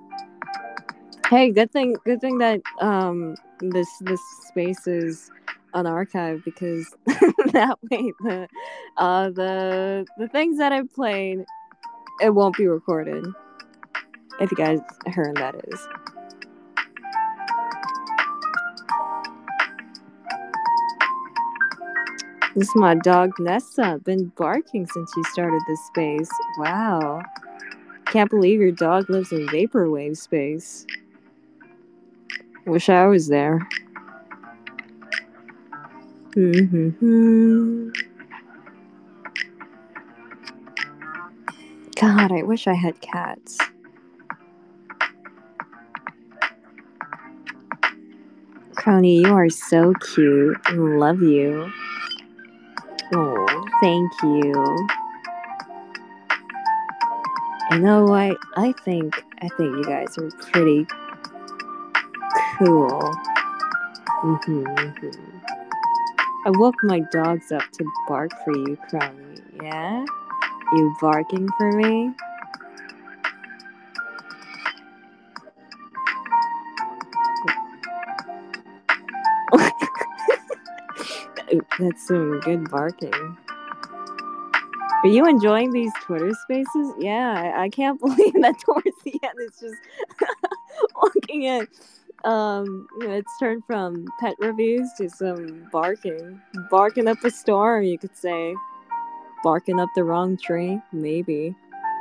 Hey, good thing good thing that um this this space is unarchived because that way the uh the the things that I played, it won't be recorded. If you guys heard, that is. This is my dog Nessa. Been barking since you started this space. Wow. Can't believe your dog lives in vaporwave space. Wish I was there. Mm-hmm. God, I wish I had cats. Crony, you are so cute. Love you. Oh, thank you. You know what? I think I think you guys are pretty cool. Mm-hmm, mm-hmm. I woke my dogs up to bark for you, Crony. Yeah? You barking for me? That's some good barking. Are you enjoying these Twitter spaces? Yeah, I, I can't believe that towards the end it's just looking at um you know, it's turned from pet reviews to some barking. Barking up a storm, you could say. Barking up the wrong tree, maybe.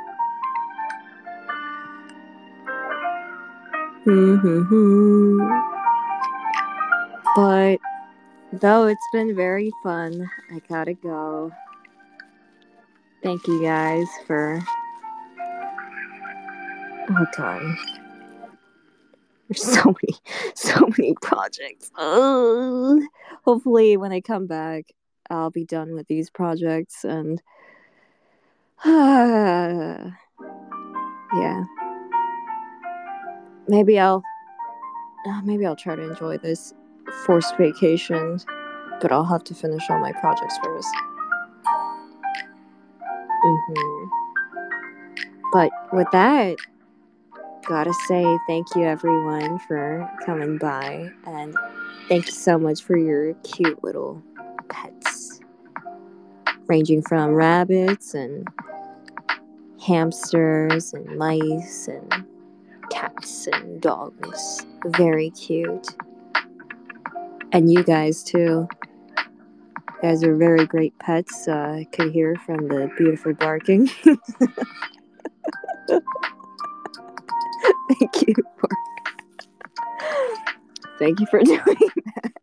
Mm-hmm. But though it's been very fun, I gotta go. Thank you guys for oh god. There's so many so many projects. Ugh. Hopefully when I come back I'll be done with these projects and uh, yeah. Maybe I'll uh, maybe I'll try to enjoy this forced vacation, but I'll have to finish all my projects first. Mm-hmm. But with that, gotta say thank you everyone for coming by, and thank you so much for your cute little pets, ranging from rabbits and hamsters and mice and cats and dogs. Very cute. And you guys too. You guys are very great pets. Uh, I could hear from the beautiful barking. Thank you for thank you for doing that.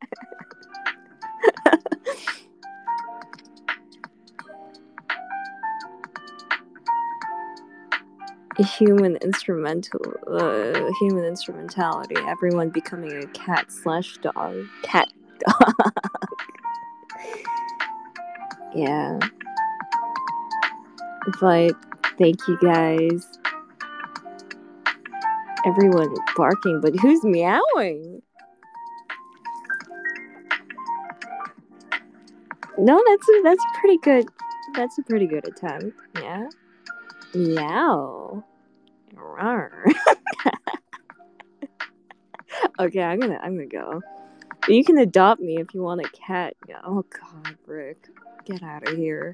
Human instrumental, uh, human instrumentality. Everyone becoming a cat slash dog. Cat dog. Yeah. But thank you guys. Everyone barking, but who's meowing? No, that's a, that's pretty good. That's a pretty good attempt. Yeah. Meow. Okay, I'm gonna I'm gonna go. You can adopt me if you want a cat. Oh god, Rick, get out of here.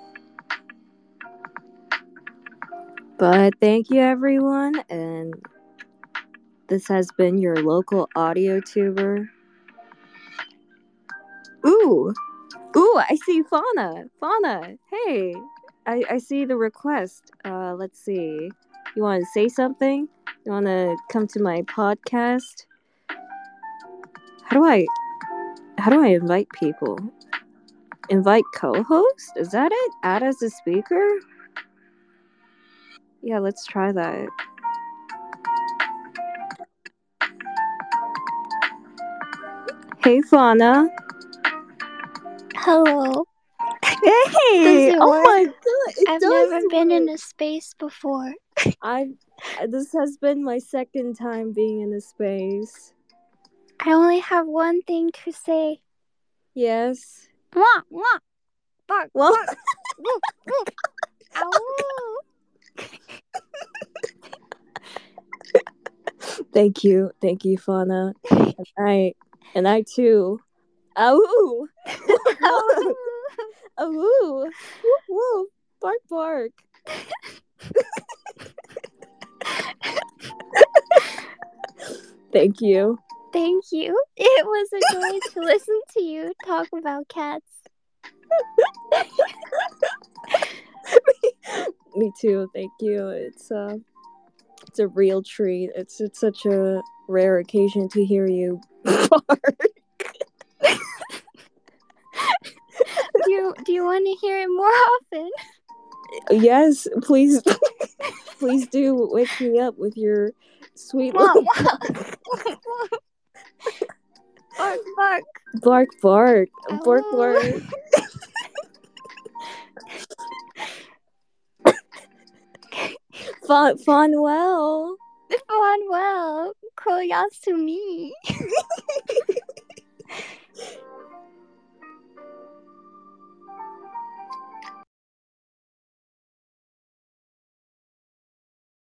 But thank you everyone, and this has been your local audio tuber. Ooh, ooh, I see Fauna. Fauna, hey, I I see the request. Uh, let's see. You want to say something? You want to come to my podcast? How do I how do I invite people? Invite co-host? Is that it? Add as a speaker? Yeah, let's try that. Hey, Fauna. Hello. Hey! Does it Oh work? my god, it I've does never been work. in a space before. I this has been my second time being in a space. I only have one thing to say. Yes. Mwah, mwah. Bark, Well, bark. Woof, woof. Ow. thank you, thank you, Fauna. And I and I too Ow! Ow. Ow! Woo woo! Bark bark! Thank you. Thank you. It was a joy to listen to you talk about cats. Me too. Thank you. It's uh, it's a real treat. It's it's such a rare occasion to hear you bark. Do you do you want to hear it more often? Yes, please, please do wake me up with your sweet Mwah, little mwah. Bark, bark. bark, bark, bark, Ow. bark. Fun, fun, well. Fawn well. Koyasumi.